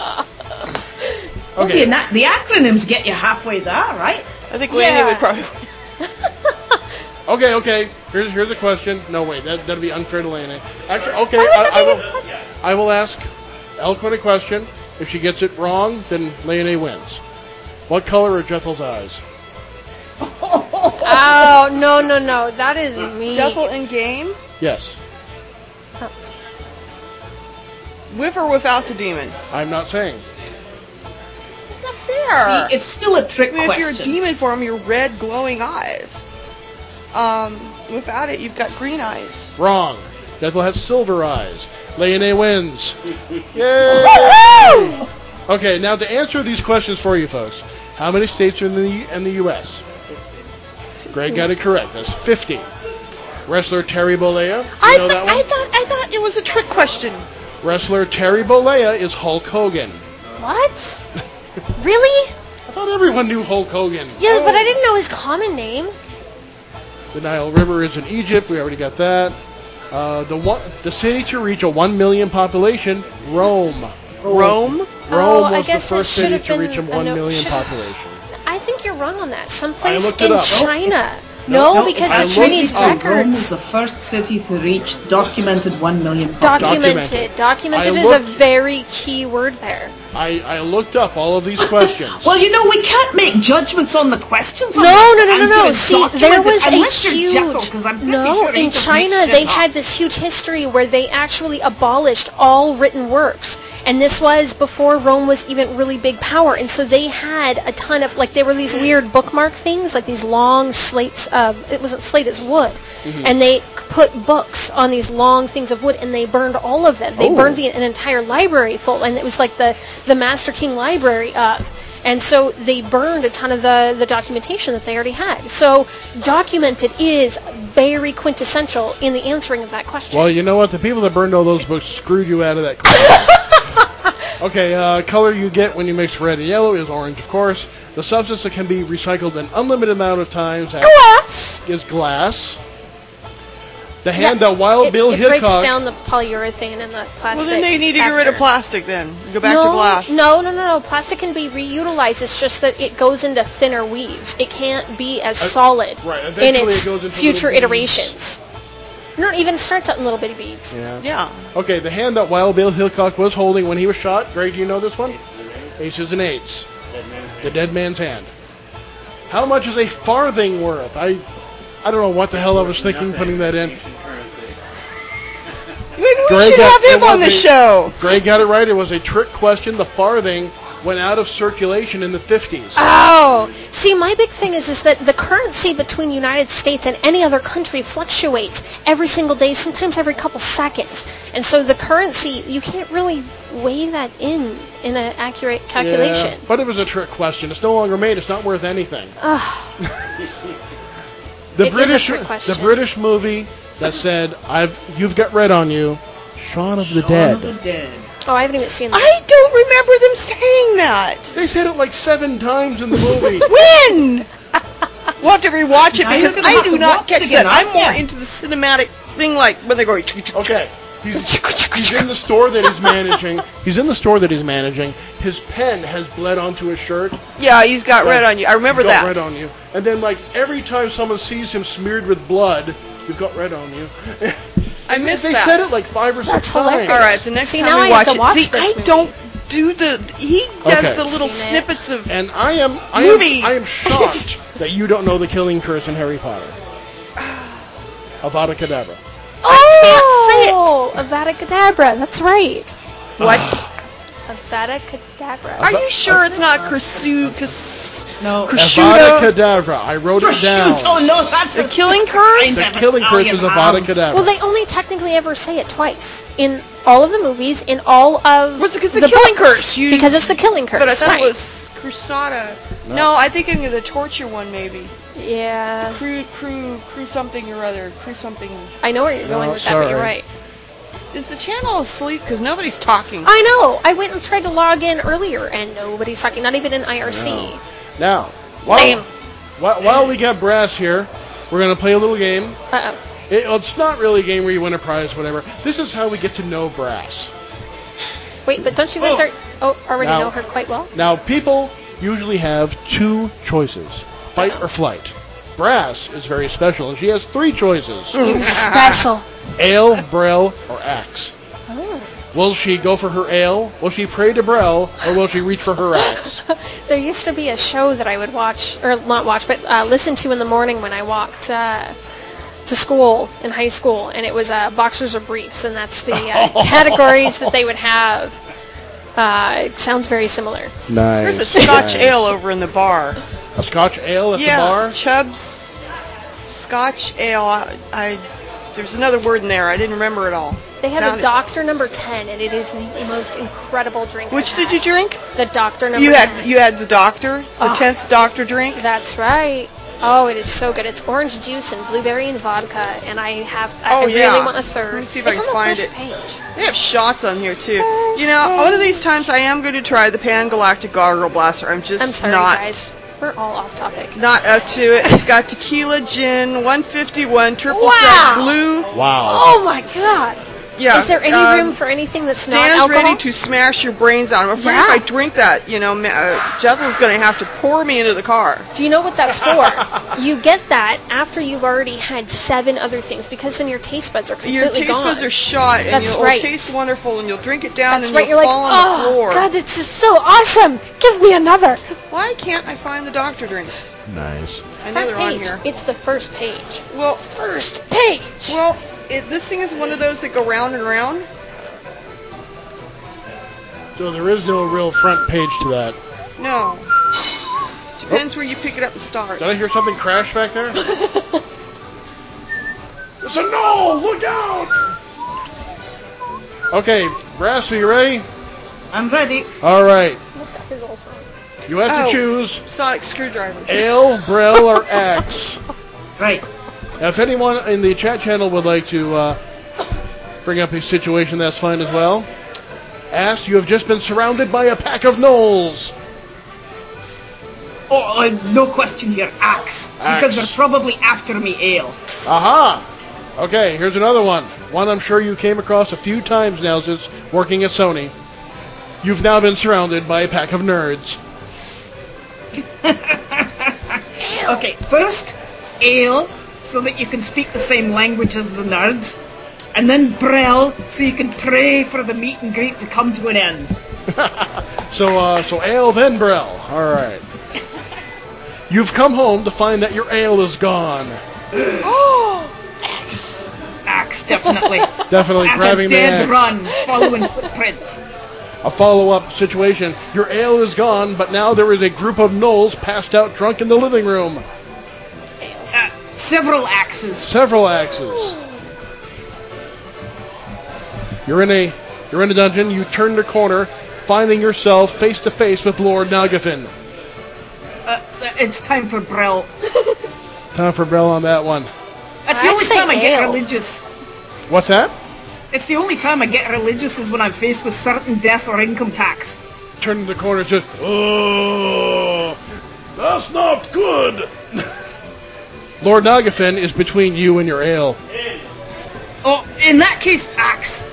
okay, Okay. and that, the acronyms get you halfway there, right? I think Laney Yeah. would probably. Okay, okay. Here's here's a question. No, wait, that that'd be unfair to Lana. Actually, okay, Why would I, that I be- will. I will ask Elquin a question. If she gets it wrong, then Lana wins. What color are Jethel's eyes? Oh no no no! That is me. Jethel in game? Yes, With or without the demon? I'm not saying. It's not fair. See, it's still a trick I mean, if you're a question. demon form, you're red glowing eyes. Um, without it, you've got green eyes. Wrong. Jethel has silver eyes. Lana wins. Yay! Okay, now to answer these questions for you folks, how many states are in the in the U S? Greg got it correct. That's fifty. Wrestler Terry Bollea. You I, know th- that one? I thought I thought it was a trick question. Wrestler Terry Bollea is Hulk Hogan. What? Really? I thought everyone knew Hulk Hogan. Yeah, but I didn't know his common name. The Nile River is in Egypt. We already got that. Uh, the one, the city to reach a one million population, Rome. Rome? Rome Oh, I was the guess that first should city have to been reach a a one no- million should- population. I think you're wrong on that. Someplace looked it in up. China. No, No, no, because I the looked Chinese it up. Rome records was the first city to reach documented one million population. documented. Documented I is a looked- very key word there. I, I looked up all of these questions. Well, you know, we can't make judgments on the questions. No, unless no, the no, no, answer no. is See, there documented, was a unless you're huge. Jethel, 'cause I'm pretty No, sure he in just China mixed it they up. had this huge history where they actually abolished all written works, And this was before Rome was even really big power, and so they had a ton of, like, there were these weird bookmark things, like these long slates of, it wasn't slate, it's wood, Mm-hmm. and they put books on these long things of wood, and they burned all of them. They Oh. burned the, an entire library full, and it was like the, the Master King library of. And so they burned a ton of the, the documentation that they already had. So documented is very quintessential in the answering of that question. Well, you know what? The people that burned all those books screwed you out of that question. Okay, uh, color you get when you mix red and yellow is orange, of course. The substance that can be recycled an unlimited amount of times Glass! is glass. The hand Yeah, that Wild it, Bill it Hickok... breaks down the polyurethane and the plastic. Well, then they need to get rid of after. plastic then. Go back no, to glass. No, no, no, no. Plastic can be reutilized. It's just that it goes into thinner weaves. It can't be as Uh, solid right, in eventually its it goes into future little beads. iterations. No, it even starts out in little bitty beads. Yeah. Yeah. Okay, the hand that Wild Bill Hickok was holding when he was shot. Greg, do you know this one? Aces and eights. The dead man's hand. How much is a farthing worth? I I don't know what the hell I was thinking putting that in. Maybe we Greg should got- have him it on was the a- show. Greg got it right. It was a trick question. The farthing went out of circulation in the fifties. Oh, see, my big thing is is that the currency between the United States and any other country fluctuates every single day, sometimes every couple seconds, and so the currency, you can't really weigh that in in an accurate calculation. Yeah, but it was a trick question. It's no longer made. It's not worth anything. Ugh. The It is a British, trick the question. British movie that said, "I've you've got red on you," Shaun of the Shaun Dead. of the Dead. Oh, I haven't even seen that. I don't remember them saying that. They said it like seven times in the movie. When? We'll have to rewatch it Now you're because gonna I have do to not watch catch it again, that. I'm aren't more ya? into the cinematic thing, like when they go. Okay. He's, he's in the store that he's managing. He's in the store that he's managing. His pen has bled onto his shirt. Yeah, he's got red on you. I remember He's got that. red on you. And then, like, every time someone sees him smeared with blood, we've got red on you. I missed They that. said it like five or six That's times. hilarious. All right, the next See, time now we I have watch to watch it. See, this I movie. don't do the. He does Okay. the little Seen it. snippets of. And I am, I Movie. am, I am shocked that you don't know the killing curse in Harry Potter. Avada Kedavra. Oh, Avada Kedavra. That's right. What? Avada Kedavra. Are you sure it's not Crusu? Cus- No. Avada Prosciutto? Kedavra. I wrote it down. Oh no, that's The a Killing that's a Curse? sign The of killing curse is Italian Avada ham. Kedavra. Well, they only technically ever say it twice in all of the movies, in all of What's it- it's the the Killing books, Curse. You- because it's the killing curse. But I thought right. it was Crusada. No. I think of the torture one, maybe. Yeah, Crew, crew, crew something or other. Crew something. I know where you're going No, with that, but you're sorry. right. Is the channel asleep? Because nobody's talking. I know. I went and tried to log in earlier, and nobody's talking. Not even in I R C. No. Now, while, Lame. while, while we got Brass here, we're going to play a little game. Uh oh. It, well, it's not really a game where you win a prize, whatever. This is how we get to know Brass. Wait, but don't you guys Oh. are, oh, already Now- know her quite well? Now, people usually have two choices, fight or flight. Brass is very special, and she has three choices. You're special. Ale, Brel, or Axe. Oh. Will she go for her ale? Will she pray to Brel? Or will she reach for her axe? There used to be a show that I would watch, or not watch, but uh, listen to in the morning when I walked uh, to school in high school, and it was uh, boxers or briefs, and that's the uh, categories that they would have. Uh, it sounds very similar. Nice. There's a Scotch ale over in the bar. A Scotch ale at yeah, the bar? Chubb's Scotch ale. I, I there's another word in there. I didn't remember it all. They have Found a it. Doctor Number ten, and it is the most incredible drink. Which I've did had. you drink? The Doctor Number You ten. had you had the doctor, the Oh. tenth doctor drink. That's right. Oh, it is so good. It's orange juice and blueberry and vodka, and I have. I, Oh, I really yeah. want a third. Let me see if I it's can on the find first it. page. They have shots on here too. First You know, one of page. these times I am going to try the Pan Galactic Gargle Blaster. I'm just I'm sorry, not guys. We're all off topic. not up to it. It's got tequila, gin, one fifty-one, triple Wow. sec, blue. Wow. Oh my God! Yeah. Is there any um, room for anything that's not Stands alcohol? ready to smash your brains out. I'm afraid Yeah. if I drink that, you know, ma- uh, Jethel's going to have to pour me into the car. Do you know what that's for? You get that after you've already had seven other things, because then your taste buds are completely Your taste gone. buds are shot, and That's you'll right. taste wonderful, and you'll drink it down, That's and right. you'll You're like, fall on the oh floor. God, this is so awesome! Give me another. Why can't I find the doctor drinks? Nice. I know Front they're on page. here. It's the first page. Well, First page. well, it, this thing is one of those that go round and round. So there is no real front page to that. No. Depends where you pick it up and start. Did I hear something crash back there? It's a no! Look out! Okay, Brass, are you ready? I'm ready. All right. That's his old song. You have Oh. to choose Sonic screwdriver. ale, Brel, or axe. Right. Now, if anyone in the chat channel would like to uh, bring up a situation, that's fine as well. Ass, you have just been surrounded by a pack of gnolls. Oh, uh, no question here, axe. Because Axe. they're probably after me ale. Aha! Okay, here's another one. One I'm sure you came across a few times now since working at Sony. You've now been surrounded by a pack of nerds. Okay, first, ale, so that you can speak the same language as the nerds. And then Brel, so you can pray for the meet and greet to come to an end. So, uh, so ale, then Brel. All right. You've come home to find that your ale is gone. Oh! X. Axe, definitely. Definitely At grabbing a the dead axe. run, following footprints. A follow-up situation. Your ale is gone, but now there is a group of gnolls passed out drunk in the living room. Uh, several axes. Several axes. You're in a you're in a dungeon. You turn the corner, finding yourself face to face with Lord Nagafin. Uh, it's time for Brel. Time for Brel on that one. That's the I'd only say time I get ale. religious. What's that? It's the only time I get religious is when I'm faced with certain death or income tax. Turn the corner, just oh, that's not good. Lord Nagafin is between you and your ale. Oh, in that case, axe.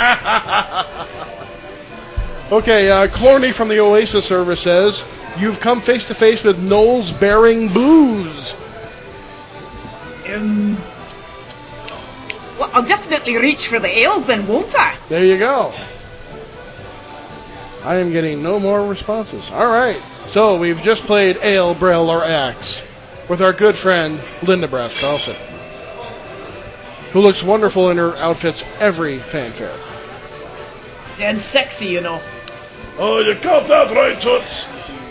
Okay, uh, Clorny from the Oasis server says, you've come face to face with gnolls bearing booze. Um, well, I'll definitely reach for the ale then, won't I? There you go. I am getting no more responses. All right, so we've just played Ale, Brel, or Axe with our good friend Linda Brass Carlson, who looks wonderful in her outfits every fanfare. Dead sexy, you know. Oh, you got that right, Toots.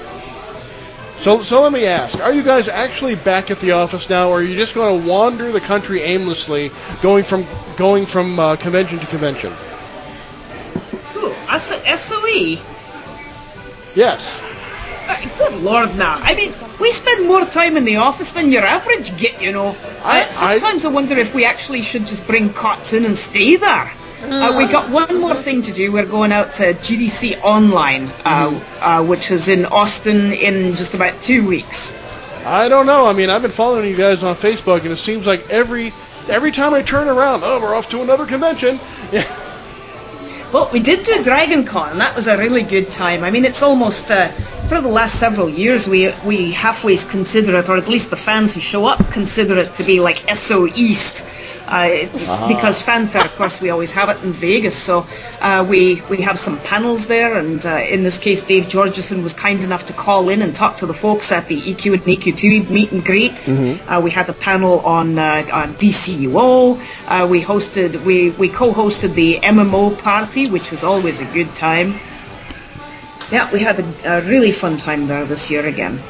So, so let me ask: are you guys actually back at the office now, or are you just going to wander the country aimlessly, going from going from uh, convention to convention? Ooh, S O E? Yes. Uh, good lord, now. I mean, we spend more time in the office than your average git, you know. I- uh, sometimes I, I wonder if we actually should just bring cots in and stay there. Uh, we got one more thing to do. We're going out to G D C Online, uh, uh, which is in Austin in just about two weeks. I don't know. I mean, I've been following you guys on Facebook, and it seems like every every time I turn around, oh, we're off to another convention. Well, we did do Dragon Con, and that was a really good time. I mean, it's almost, uh, for the last several years, we we halfway consider it, or at least the fans who show up consider it to be like S O East. Uh, Uh-huh. Because fanfare, of course, we always have it in Vegas, so uh, we we have some panels there, and uh, in this case, Dave Georgeson was kind enough to call in and talk to the folks at the E Q and E Q two meet and greet. Mhm. Uh, we had a panel on uh, on D C U O. Uh, we hosted, we we co-hosted the M M O party, which was always a good time. Yeah, we had a, a really fun time there this year again.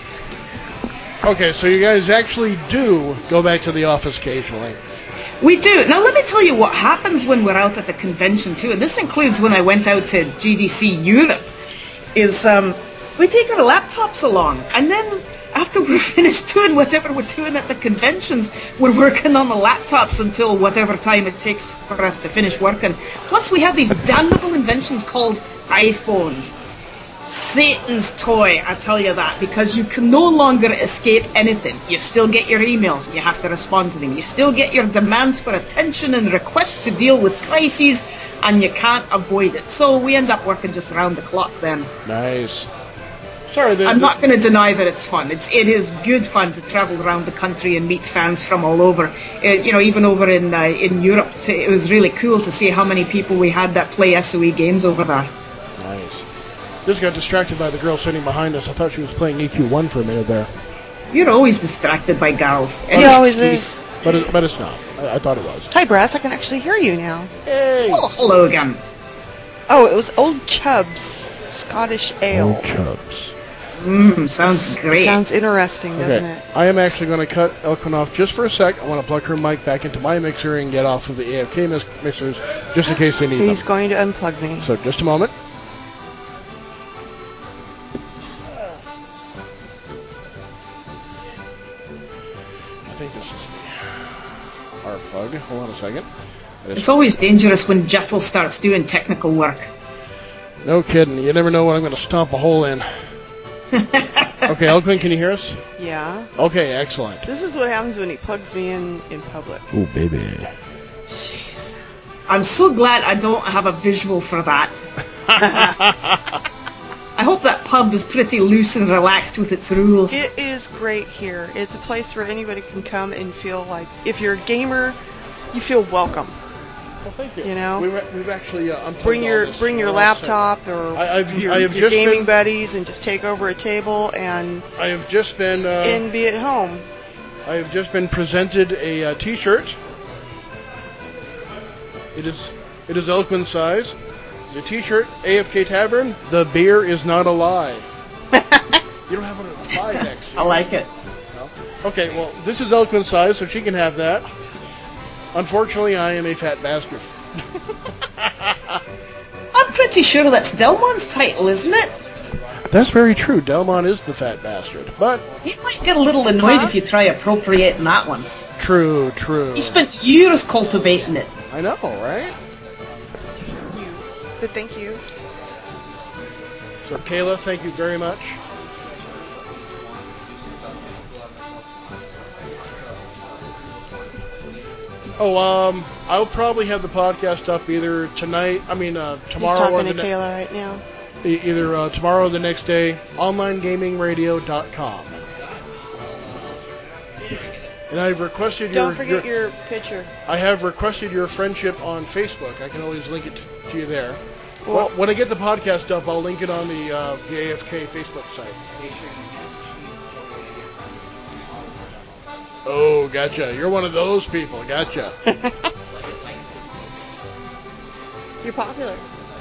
Okay, so you guys actually do go back to the office occasionally. We do. Now let me tell you what happens when we're out at the convention too, and this includes when I went out to G D C Europe, is um, we take our laptops along, and then after we're finished doing whatever we're doing at the conventions, we're working on the laptops until whatever time it takes for us to finish working. Plus we have these damnable inventions called iPhones. Satan's toy, I tell you that, because you can no longer escape anything. You still get your emails, you have to respond to them. You still get your demands for attention and requests to deal with crises, and you can't avoid it. So we end up working just around the clock then. Nice. Sorry, the, I'm the- not going to deny that it's fun. It's it is good fun to travel around the country and meet fans from all over. Uh, you know, even over in uh, in Europe, t- it was really cool to see how many people we had that play S O E games over there. Nice. Just got distracted by the girl sitting behind us. I thought she was playing E Q one for a minute there. You're always distracted by girls. He always excuse. is. But it, but it's not. I, I thought it was. Hi, Brass. I can actually hear you now. Hey. Oh, hello again. Oh, it was Old Chubb's Scottish Ale. Old Chubbs. Mmm, sounds great. Sounds interesting, doesn't Okay, it? I am actually going to cut Elkin off just for a sec. I want to plug her mic back into my mixer and get off of the A F K mis- mixers just in case they need He's them. going to unplug me. So just a moment. I think this is the R plug. Hold on a second. It's always dangerous when Jettle starts doing technical work. No kidding. You never know what I'm going to stomp a hole in. Okay, Elkin, can you hear us? Yeah. Okay, excellent. This is what happens when he plugs me in in public. Oh, baby. Jeez. I'm so glad I don't have a visual for that. I hope that pub is pretty loose and relaxed with its rules. It is great here. It's a place where anybody can come and feel like, if you're a gamer, you feel welcome. Well, thank you. You know, we re- we've actually uh, unplugged bring your all this bring your laptop or I, I've, your, I have your just gaming been, buddies and just take over a table and I have just been uh, and be at home. I have just been presented a uh, T-shirt. It is it is Elkin size. The T-shirt, A F K Tavern. The beer is not a lie. You don't have one at five X. I like it. No? Okay, well, this is Elkin size, so she can have that. Unfortunately, I am a fat bastard. I'm pretty sure that's Delmon's title, isn't it? That's very true. Delmon is the fat bastard, but You might get a little annoyed if you try appropriating that one. true, true. He spent years cultivating it. I know, right? You, but thank you. So, Kayla, thank you very much. Oh, um, I'll probably have the podcast up either tonight, I mean, uh, tomorrow He's talking or the to ne- Kayla right now. e- either uh, tomorrow or the next day, online gaming radio dot com. And I've requested Don't your, forget your, your picture. I have requested your friendship on Facebook. I can always link it to you there. Well- Well, when I get the podcast up, I'll link it on the, uh, the A F K Facebook site. Oh, gotcha. You're one of those people. Gotcha. You're popular.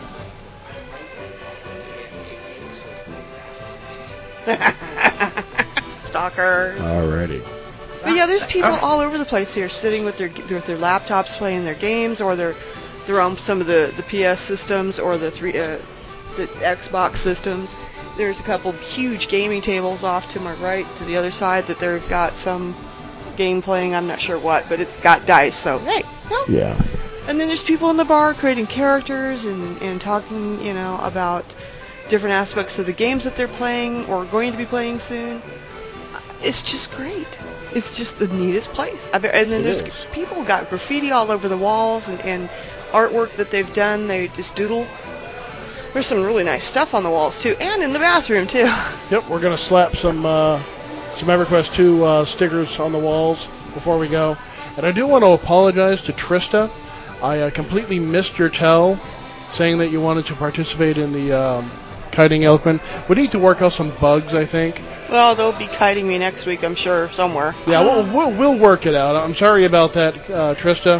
Stalker. Alrighty. But yeah, there's people all over the place here, sitting with their with their laptops, playing their games, or they're they're on some of the, the P S systems or the three uh, the Xbox systems. There's a couple huge gaming tables off to my right, to the other side, that they've got some game playing. I'm not sure what, but it's got dice. So hey, no. Yeah. And then there's people in the bar creating characters and, and talking, you know, about different aspects of the games that they're playing or going to be playing soon. It's just great. It's just the neatest place. I bet, and then It there's is. people got graffiti all over the walls and, and artwork that they've done. They just doodle. There's some really nice stuff on the walls too, and in the bathroom too. Yep, we're gonna slap some uh, some EverQuest two uh, stickers on the walls before we go. And I do want to apologize to Trista. I uh, completely missed your tell, saying that you wanted to participate in the um, kiting Elkin. We need to work out some bugs, I think. Well, they'll be kiting me next week, I'm sure, somewhere. Yeah, we'll, we'll, we'll work it out. I'm sorry about that, uh, Trista.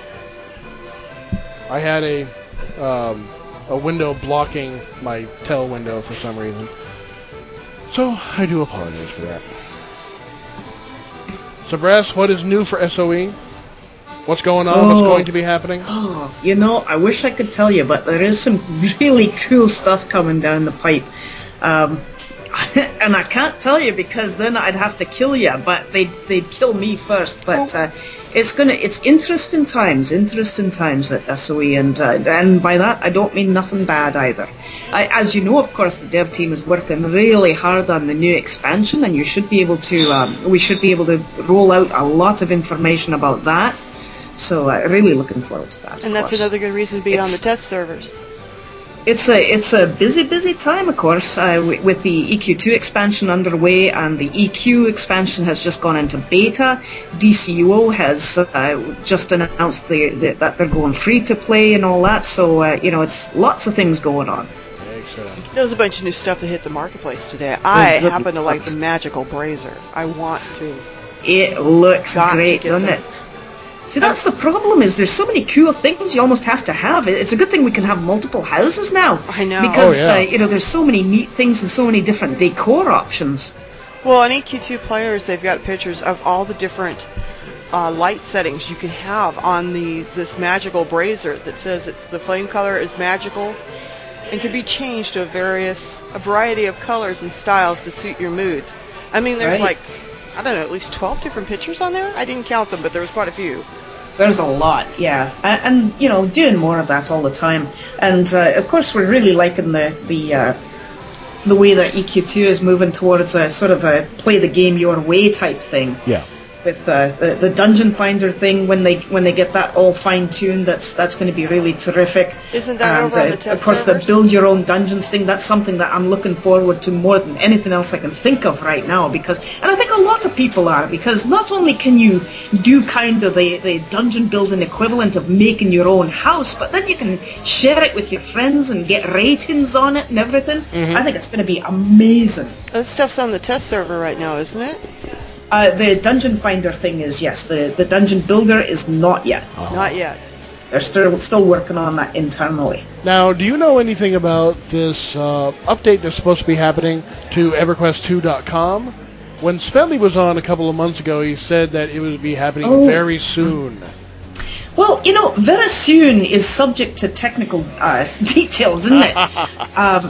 I had a um, a window blocking my tell window for some reason. So, I do apologize for that. So, Brass, what is new for S O E? What's going on? What's Oh. going to be happening? Oh, you know, I wish I could tell you, but there is some really cool stuff coming down the pipe. Um, and I can't tell you because then I'd have to kill you, but they'd, they'd kill me first. But uh, it's gonna, it's interesting times, interesting times at S O E, and uh, and by that I don't mean nothing bad either. I, as you know, of course, the dev team is working really hard on the new expansion, and you should be able to, um, we should be able to roll out a lot of information about that. So uh, really looking forward to that. And of that's course. another good reason to be on the It's- test servers. It's a it's a busy busy time, of course, uh, with, with the E Q two expansion underway, and the E Q expansion has just gone into beta. D C U O has uh, just announced the, the, that they're going free to play and all that. So uh, you know, it's lots of things going on. Excellent. There was a bunch of new stuff that hit the marketplace today. I good happen to like luck. the magical brazier. I want to. It looks Got to great, get doesn't that. it? See, that's the problem, is there's so many cool things you almost have to have. It's a good thing we can have multiple houses now. I know. Because, Oh, yeah. uh, you know, there's so many neat things and so many different decor options. Well, on E Q two players, they've got pictures of all the different uh, light settings you can have on the this magical brazier that says it's, the flame color is magical and can be changed to a various a variety of colors and styles to suit your moods. I mean, there's Right. like, I don't know, at least twelve different pictures on there? I didn't count them, but there was quite a few. There's a lot, yeah. And, and you know, doing more of that all the time. And, uh, of course, we're really liking the, the, uh, the way that E Q two is moving towards a sort of a play the game your way type thing. Yeah. With uh, the, the Dungeon Finder thing, when they when they get that all fine tuned, that's that's going to be really terrific. Isn't that and, over on uh, the test Of course, servers? the build your own dungeons thing. That's something that I'm looking forward to more than anything else I can think of right now. Because, and I think a lot of people are, because not only can you do kind of the the dungeon building equivalent of making your own house, but then you can share it with your friends and get ratings on it and everything. Mm-hmm. I think it's going to be amazing. That stuff's on the test server right now, isn't it? Uh, the Dungeon Finder thing is, yes. The, the Dungeon Builder is not yet. Not yet. They're still still working on that internally. Now, do you know anything about this uh, update that's supposed to be happening to EverQuest two dot com? When Smedley was on a couple of months ago, he said that it would be happening Oh. very soon. Well, you know, very soon is subject to technical uh, details, isn't it? um,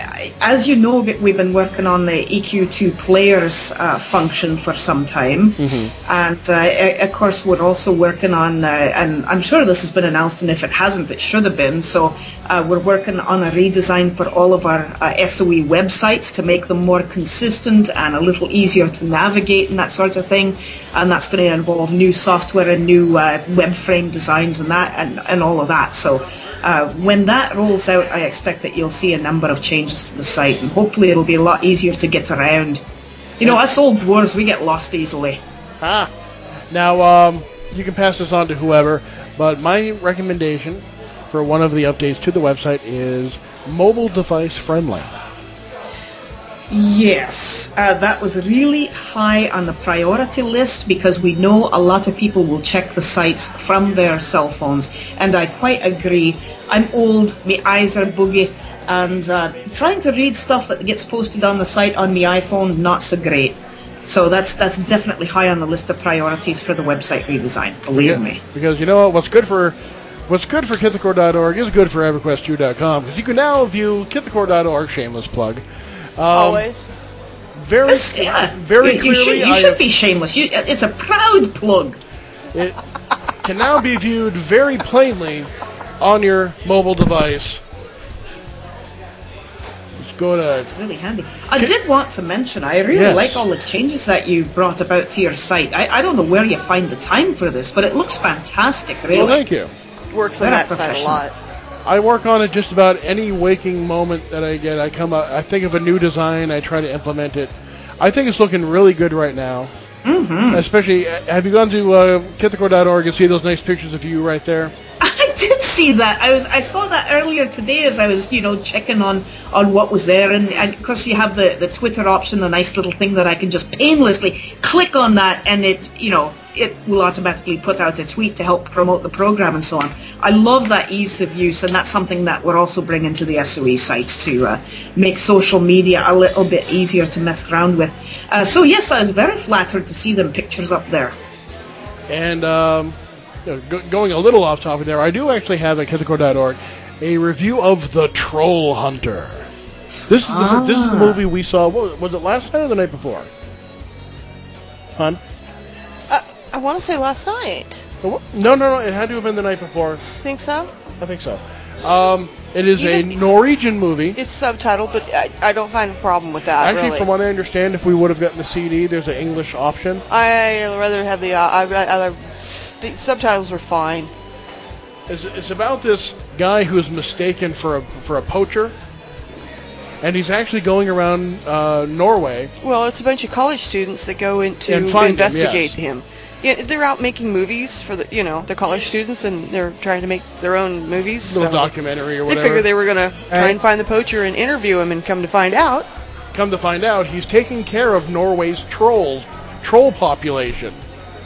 as you know, we've been working on the E Q two players uh, function for some time. Mm-hmm. And, uh, of course, we're also working on, uh, and I'm sure this has been announced, and if it hasn't, it should have been. So uh, we're working on a redesign for all of our uh, S O E websites to make them more consistent and a little easier to navigate and that sort of thing. And that's going to involve new software and new uh, web frame designs and that and, and all of that. So uh, when that rolls out, I expect that you'll see a number of changes to the site, and hopefully it'll be a lot easier to get around. You know, us old dwarves, we get lost easily. Ah. Now, um, you can pass this on to whoever, but my recommendation for one of the updates to the website is mobile device friendly. Yes, uh, that was really high on the priority list because we know a lot of people will check the sites from their cell phones, and I quite agree. I'm old, my eyes are boogie, and uh, trying to read stuff that gets posted on the site on my iPhone, not so great. So that's that's definitely high on the list of priorities for the website redesign, believe Yeah, me. Because you know what? What's good for what's good for Kithakor dot org is good for EverQuest two dot com, because you can now view Kithakor dot org, shameless plug. Um, Always. Very, Yes, yeah. very you, you clearly, should, you I should have- be shameless. You, it's a proud plug. It can now be viewed very plainly on your mobile device. Just go to... It's really handy. I did want to mention, I really Yes. like all the changes that you brought about to your site. I, I don't know where you find the time for this, but it looks fantastic, really. Well, thank you. Works on Very that side a professional. lot. I work on it just about any waking moment that I get. I come up, I think of a new design, I try to implement it. I think it's looking really good right now. Mm-hmm. Especially, have you gone to uh, Kithakor dot org and see those nice pictures of you right there? I did see that. I was I saw that earlier today as I was, you know, checking on, on what was there, and, and of course you have the, the Twitter option, the nice little thing that I can just painlessly click on that, and it, you know, it will automatically put out a tweet to help promote the program and so on. I love that ease of use, and that's something that we're also bringing to the S O E sites to uh, make social media a little bit easier to mess around with. Uh, so yes, I was very flattered to see them pictures up there. And um, you know, go, going a little off topic there, I do actually have at Kithakor dot org a review of The Troll Hunter. This is the, Ah. this is the movie we saw. What, was it last night or the night before? Hun? Uh, I want to say last night. No, no, no. It had to have been the night before. Think so? I think so. Um, it is Even- a Norwegian movie. It's subtitled, but I, I don't find a problem with that. Actually, really. from what I understand, if we would have gotten the C D, there's an English option. I rather have the uh, I, I, I, the subtitles were fine. It's, it's about this guy who's mistaken for a for a poacher, and he's actually going around uh, Norway. Well, it's a bunch of college students that go in to And find him, investigate yes. him. Yeah, they're out making movies for the, you know, they're college students and they're trying to make their own movies. Little so documentary or They whatever. figured they were gonna try Right. and find the poacher and interview him, and come to find out, Come to find out, he's taking care of Norway's troll troll population.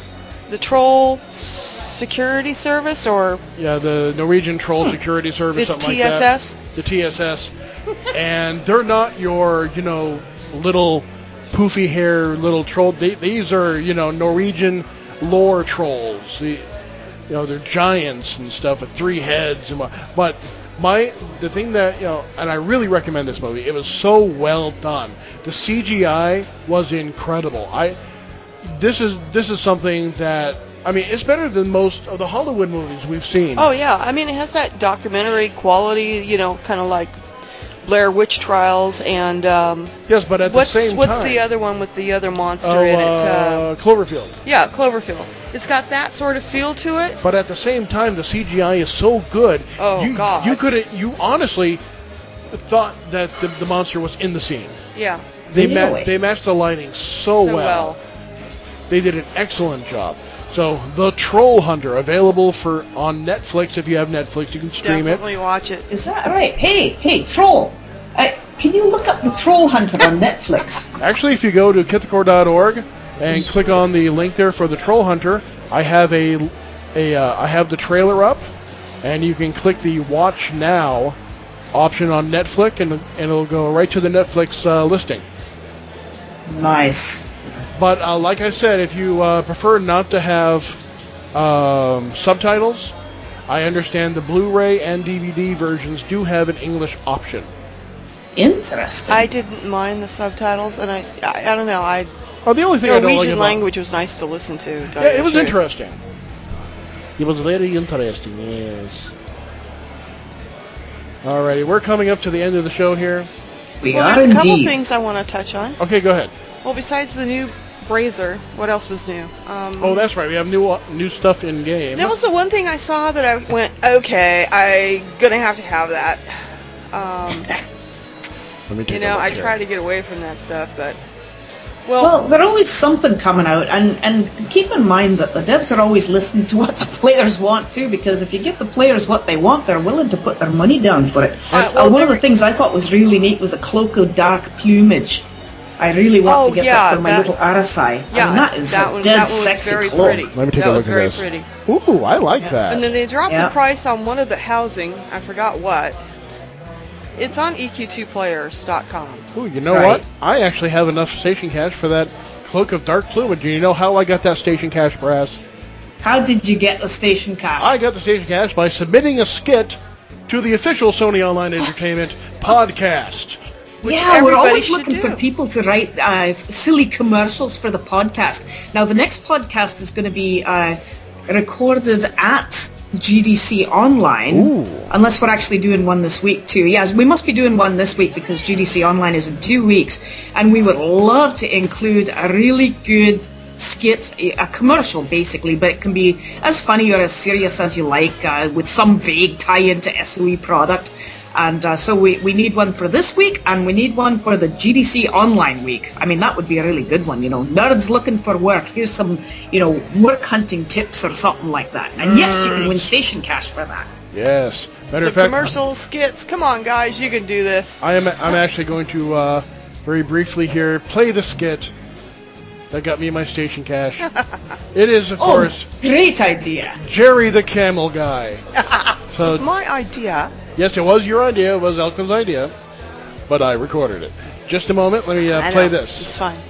the troll security service, or Yeah, the Norwegian Troll Security Service, it's something T S S. like that. The T S S. And they're not your, you know, little poofy hair little troll. They, these are, you know, Norwegian lore trolls. The, you know, they're giants and stuff with three heads. And what, but my the thing that, you know, and I really recommend this movie. It was so well done. The C G I was incredible. I this is this is something that, I mean, it's better than most of the Hollywood movies we've seen. Oh yeah, I mean it has that documentary quality, you know, kind of like Blair Witch Trials and um, yes, but at what's the same what's time, the other one with the other monster oh, in it? Uh, Uh, Cloverfield. yeah, Cloverfield. It's got that sort of feel to it. But at the same time, the C G I is so good. Oh you, God! You could you honestly thought that the, the monster was in the scene. Yeah. They Really? ma- they matched the lighting so, So well. well. They did an excellent job. So, The Troll Hunter, available for on Netflix. If you have Netflix, you can stream Definitely watch it. Is that right? Hey, hey, Troll. Uh, can you look up the Troll Hunter on Netflix? it. Actually, if you go to kithcore dot org and click on the link there for The Troll Hunter, I have a a uh, I have the trailer up, and you can click the Watch Now option on Netflix, and, and it'll go right to the Netflix uh, listing. Nice. But uh, like I said, if you uh, prefer not to have um, subtitles, I understand the Blu-ray and D V D versions do have an English option. Interesting. I didn't mind the subtitles, and I I, I don't know. I Oh, the only thing I don't like Norwegian about language was nice to listen to. to tell yeah, you it the was truth. interesting. It was very interesting. Yes. Alrighty, we're coming up to the end of the show here. we Well, are there's a couple indeed. things I want to touch on. Okay, go ahead. Well, besides the new Brazer, what else was new? Um, Oh, that's right. We have new uh, new stuff in game. That was the one thing I saw that I went, okay, I'm gonna have to have that. Um, Let me take you a know, look I here. try to get away from that stuff, but well, Well, there's always something coming out, and, and keep in mind that the devs are always listening to what the players want too, because if you give the players what they want, they're willing to put their money down for it. Uh, Uh, well, one of there- the things I thought was really neat was the Cloak of Dark Plumage. I really want Oh, to get yeah, that for my that- little Arasai. yeah, I mean, that is that a one, dead that one was sexy very cloak. pretty. Let me take that a was look very at this. pretty. Ooh, I like Yeah. that. And then they dropped Yeah. the price on one of the housing. I forgot what. It's on E Q two players dot com. Ooh, you know Right. what? I actually have enough station cash for that Cloak of Dark Plumage. Do you know how I got that station cash, Brass? How did you get the station cash? I got the station cash by submitting a skit to the official Sony Online Entertainment podcast. Which yeah, we're everybody always should looking do. for people to write uh, silly commercials for the podcast. Now, the next podcast is going to be uh, recorded at G D C Online, Ooh. unless we're actually doing one this week too. Yes, we must be doing one this week because G D C Online is in two weeks, and we would love to include a really good skit, a a commercial basically, but it can be as funny or as serious as you like, uh, with some vague tie-in to S O E product. And uh, so we, we need one for this week, and we need one for the G D C Online week. I mean, that would be a really good one, you know. Nerds looking for work. Here's some, you know, work hunting tips or something like that. And yes, you can win station cash for that. Yes. Matter The of fact, commercial skits. Come on, guys, you can do this. I am I'm actually going to uh, very briefly here play the skit that got me my station cash. It is, of Oh, course, great idea. Jerry the Camel Guy. So It's my idea. yes, it was your idea. It was Elkin's idea, but I recorded it. Just a moment. Let me uh, I play know. this. It's fine.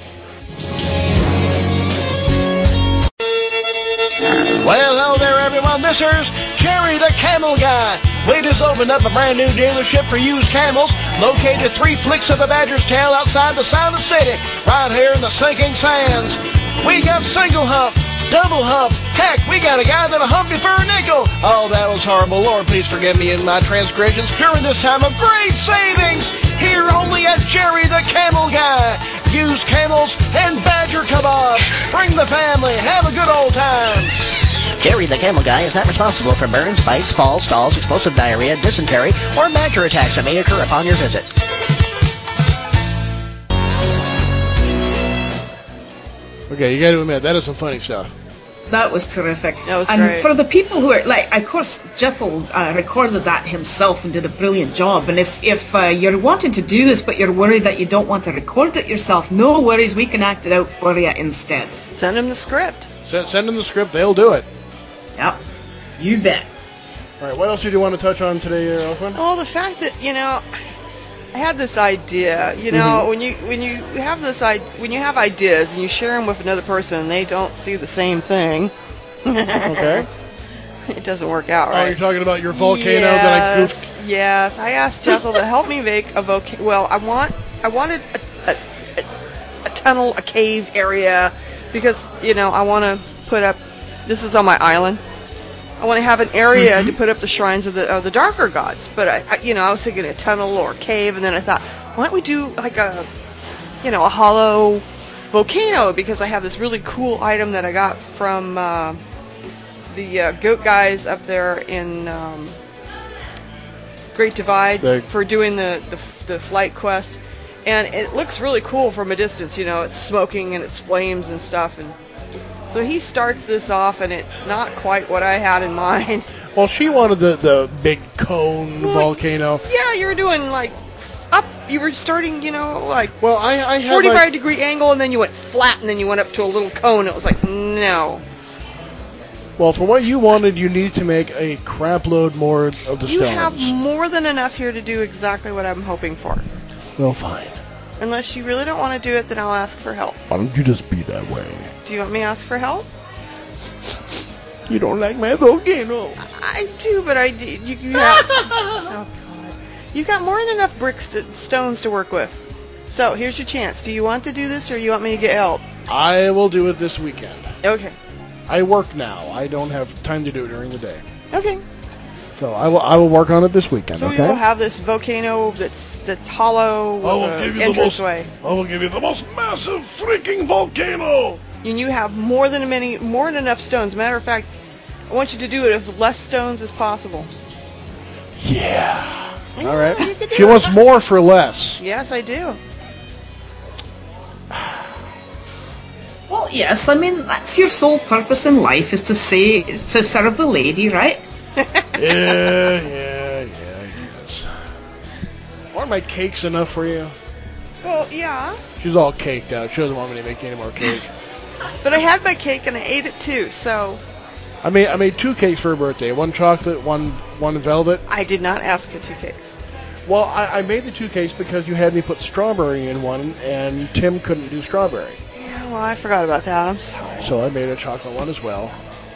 Well, hello there, everyone. This is Jerry the Camel Guy. Wade has opened up a brand new dealership for used camels, located three flicks of a badger's tail outside the Silent City, right here in the sinking sands. We got single hump, double hump. Heck, we got a guy that'll hump you for a nickel. Oh, that was horrible. Lord, please forgive me in my transgressions during this time of great savings. Here only at Jerry the Camel Guy. Used camels and badger kebabs. Bring the family. Have a good old time. Jerry the Camel Guy is not responsible for burns, bites, falls, stalls, explosive diarrhea, dysentery, or badger attacks that may occur upon your visit. Okay, you got to admit, that is some funny stuff. That was terrific. That was and great. for the people who are, like, of course, Jethel uh, recorded that himself and did a brilliant job. And if, if uh, you're wanting to do this, but you're worried that you don't want to record it yourself, no worries, we can act it out for you instead. Send him the script. Send, send them the script. They'll do it. Yep. You bet. All right. What else did you want to touch on today, Elfin? Well, the fact that, you know, I had this idea. You know, Mhm. when you when you have this I- when you have ideas and you share them with another person and they don't see the same thing. Okay. It doesn't work out Oh, right. you're talking about your volcano yes, that I goofed. Yes, I asked Jethel to help me make a volcano. Well, I want, I wanted a, a, a, a tunnel, a cave area, because you know I want to put up. This is on my island. I want to have an area Mm-hmm. to put up the shrines of the of the darker gods. But I, I, you know, I was thinking a tunnel or a cave, and then I thought, why don't we do like a, you know, a hollow volcano? Because I have this really cool item that I got from. Uh, the uh, goat guys up there in um, Great Divide The- for doing the, the the flight quest, and it looks really cool from a distance. You know, it's smoking and it's flames and stuff, and so he starts this off, and it's not quite what I had in mind. Well, she wanted the, the big cone Well, volcano. Yeah, you were doing like up. You were starting, you know, like Well, I, I had forty-five like, degree angle, and then you went flat, and then you went up to a little cone. It was like no. well, for what you wanted, you need to make a crap load more of the You stones. have more than enough here to do exactly what I'm hoping for. Well, fine. Unless you really don't want to do it, then I'll ask for help. Why don't you just be that way? Do you want me to ask for help? You don't like my volcano. I do, but I you, you have. Oh God, you got more than enough bricks, to, stones to work with. So here's your chance. Do you want to do this, or you want me to get help? I will do it this weekend. Okay. I work now. I don't have time to do it during the day. Okay. So I will I will work on it this weekend, So okay? we will have this volcano that's that's hollow with I will an give you the most. entranceway. I will give you the most massive freaking volcano. And you have more than many, more than enough stones. Matter of fact, I want you to do it with less stones as possible. Yeah. Yeah, All right. you can do She it. wants more for less. Yes, I do. Well, yes, I mean, that's your sole purpose in life, is to say, is to serve the lady, right? Yeah, yeah, yeah, I guess. Aren't my cakes enough for you? Well, yeah. She's all caked out. She doesn't want me to make any more cake. But I had my cake and I ate it too, so I made I made two cakes for her birthday. One chocolate, one one velvet. I did not ask for two cakes. Well, I, I made the two cakes because you had me put strawberry in one, and Tim couldn't do strawberry. Yeah, well, I forgot about that. I'm sorry. So I made a chocolate one as well.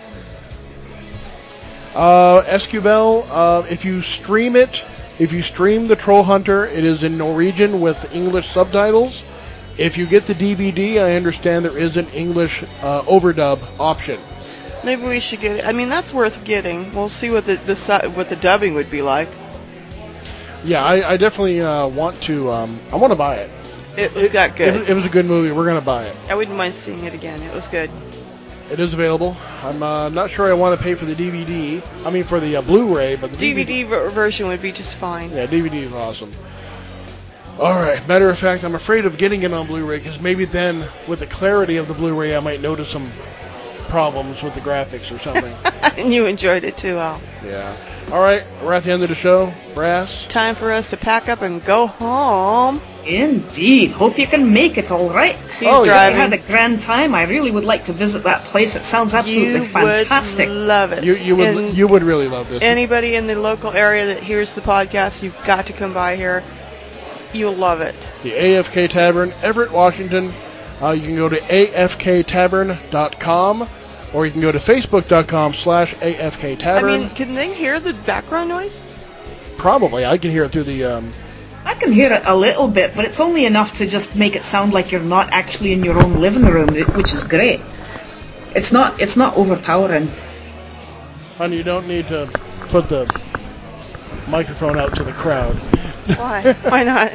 Uh, Escubel, uh, if you stream it, if you stream the Troll Hunter, it is in Norwegian with English subtitles. If you get the D V D, I understand there is an English uh, overdub option. Maybe we should get it. I mean, that's worth getting. We'll see what the, the su- what the dubbing would be like. Yeah, I, I definitely uh, want to. Um, I want to buy it. It was that good. It, it was a good movie. We're gonna buy it. I wouldn't mind seeing it again. It was good. It is available. I'm uh, not sure I want to pay for the D V D. I mean, for the uh, Blu-ray, but the D V D ver- version would be just fine. Yeah, D V D is awesome. All right. Matter of fact, I'm afraid of getting it on Blu-ray because maybe then, with the clarity of the Blu-ray, I might notice some problems with the graphics or something. And you enjoyed it too, Al. Yeah. All right. We're at the end of the show. Brass. Time for us to pack up and go home. Indeed. Hope you can make it all right. He's Oh, yeah. I driving. had a grand time. I really would like to visit that place. It sounds absolutely you fantastic. would love it. You you would And you would really love this. anybody in the local area that hears the podcast, you've got to come by here. You'll love it. The A F K Tavern, Everett, Washington. Uh, you can go to A F K tavern dot com or you can go to facebook dot com slash A F K I Tavern. mean, can they hear the background noise? Probably. I can hear it through the. Um, I can hear it a little bit, but it's only enough to just make it sound like you're not actually in your own living room, which is great. It's not it's not overpowering. honey, you don't need to put the microphone out to the crowd. Why? Why not?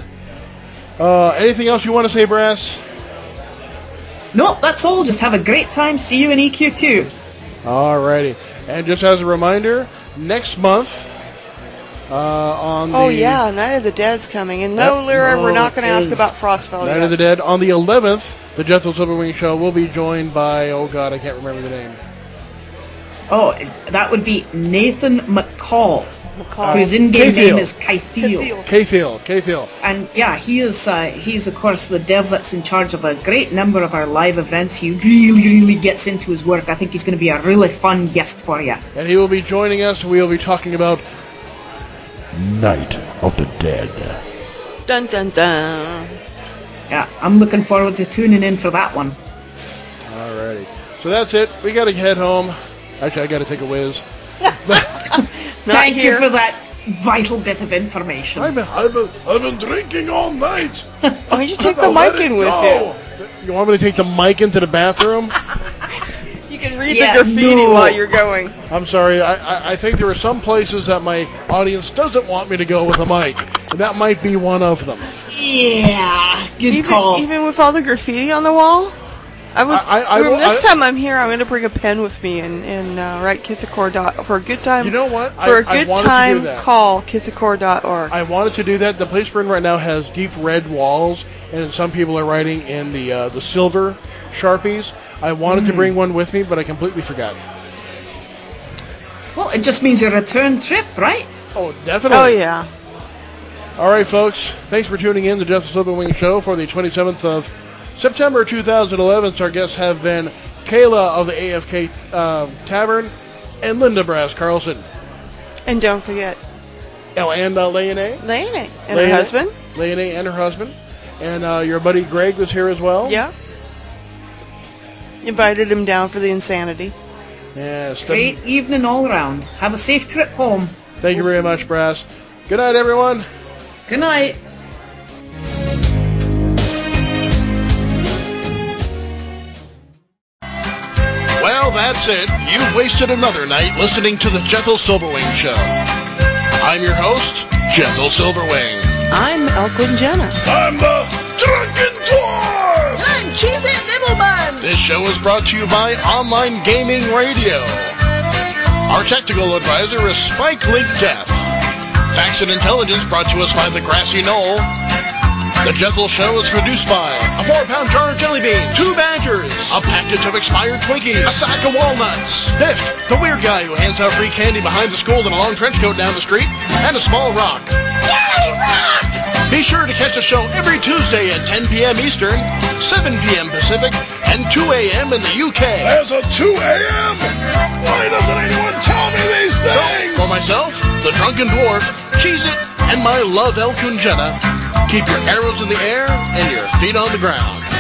Uh, anything else you want to say, Brass? Nope, that's all. Just have a great time. See you in E Q two. Alrighty. And just as a reminder, next month, uh, on the Oh yeah, Night of the Dead's coming. And no, Yep. Lyra, we're No, not going to it ask is. about Frostfell Night yet. of the Dead, on the eleventh, the Jethro Silverwing Show will be joined by, oh god, I can't remember the name. Oh, that would be Nathan McCall, McCall. whose in-game Kayfield. name is Kythiel. Kayfield, Kayfield. And yeah, he is. Uh, he's of course the dev that's in charge of a great number of our live events. He really, really gets into his work. I think he's going to be a really fun guest for you. And he will be joining us. We will be talking about Night of the Dead. Dun dun dun. Yeah, I'm looking forward to tuning in for that one. Alrighty. So that's it. We got to head home. Actually, I got to take a whiz. Thank here. you for that vital bit of information. I've been, I've been, I've been drinking all night. Why don't you take the Let mic it in with go. You want me to take the mic into the bathroom? you? You can read Yeah, the graffiti no. while you're going. I'm sorry. I, I, I think there are some places that my audience doesn't want me to go with a mic. And that might be one of them. Yeah, good Even, call. even with all the graffiti on the wall? I was. I- I- I well, will- next I- time I'm here, I'm going to bring a pen with me and, and uh, write Kithakor dot for a good time. You know what? For I- a I good wanted to do time, that. call Kithakor dot org. I wanted to do that. The place we're in right now has deep red walls, and some people are writing in the uh, the silver Sharpies. I wanted to Mm. bring one with me, but I completely forgot. Well, it just means a return trip, right? Oh, definitely. Oh yeah. All right, folks. Thanks for tuning in to the Justice Silverwing Show for the twenty-seventh of September two thousand eleven. Our guests have been Kayla of the A F K uh, Tavern and Linda Brass Carlson. And don't forget Oh, and uh, Leonie. Leonie and Leonie. her husband. Leonie and her husband. And uh, your buddy Greg was here as well. Yeah. Invited him down for the insanity. Yes. th- Great evening all round. Have a safe trip home. Thank you very much, Brass. Good night, everyone. Good night. Well, that's it. You've wasted another night listening to the Gentle Silverwing Show. I'm your host, Gentle Silverwing. I'm Elquin Jenner. I'm the Drunken Dwarf! I'm Cheez-It Nibblebun. This show is brought to you by Online Gaming Radio. Our technical advisor is Spike Link Death. Facts and Intelligence brought to us by The Grassy Knoll. The Gentle Show is produced by a four-pound jar of jelly beans, two badgers, a package of expired Twinkies, a sack of walnuts, Biff, the weird guy who hands out free candy behind the school in a long trench coat down the street, and a small rock. Yay, rock! Be sure to catch the show every Tuesday at ten p.m. Eastern, seven p.m. Pacific, and two a.m. in the U K. There's a two a.m.? Why doesn't anyone tell me these things? For myself, the Drunken Dwarf, Cheez-It, and my love Elkun Jenna, keep your arrows in the air and your feet on the ground.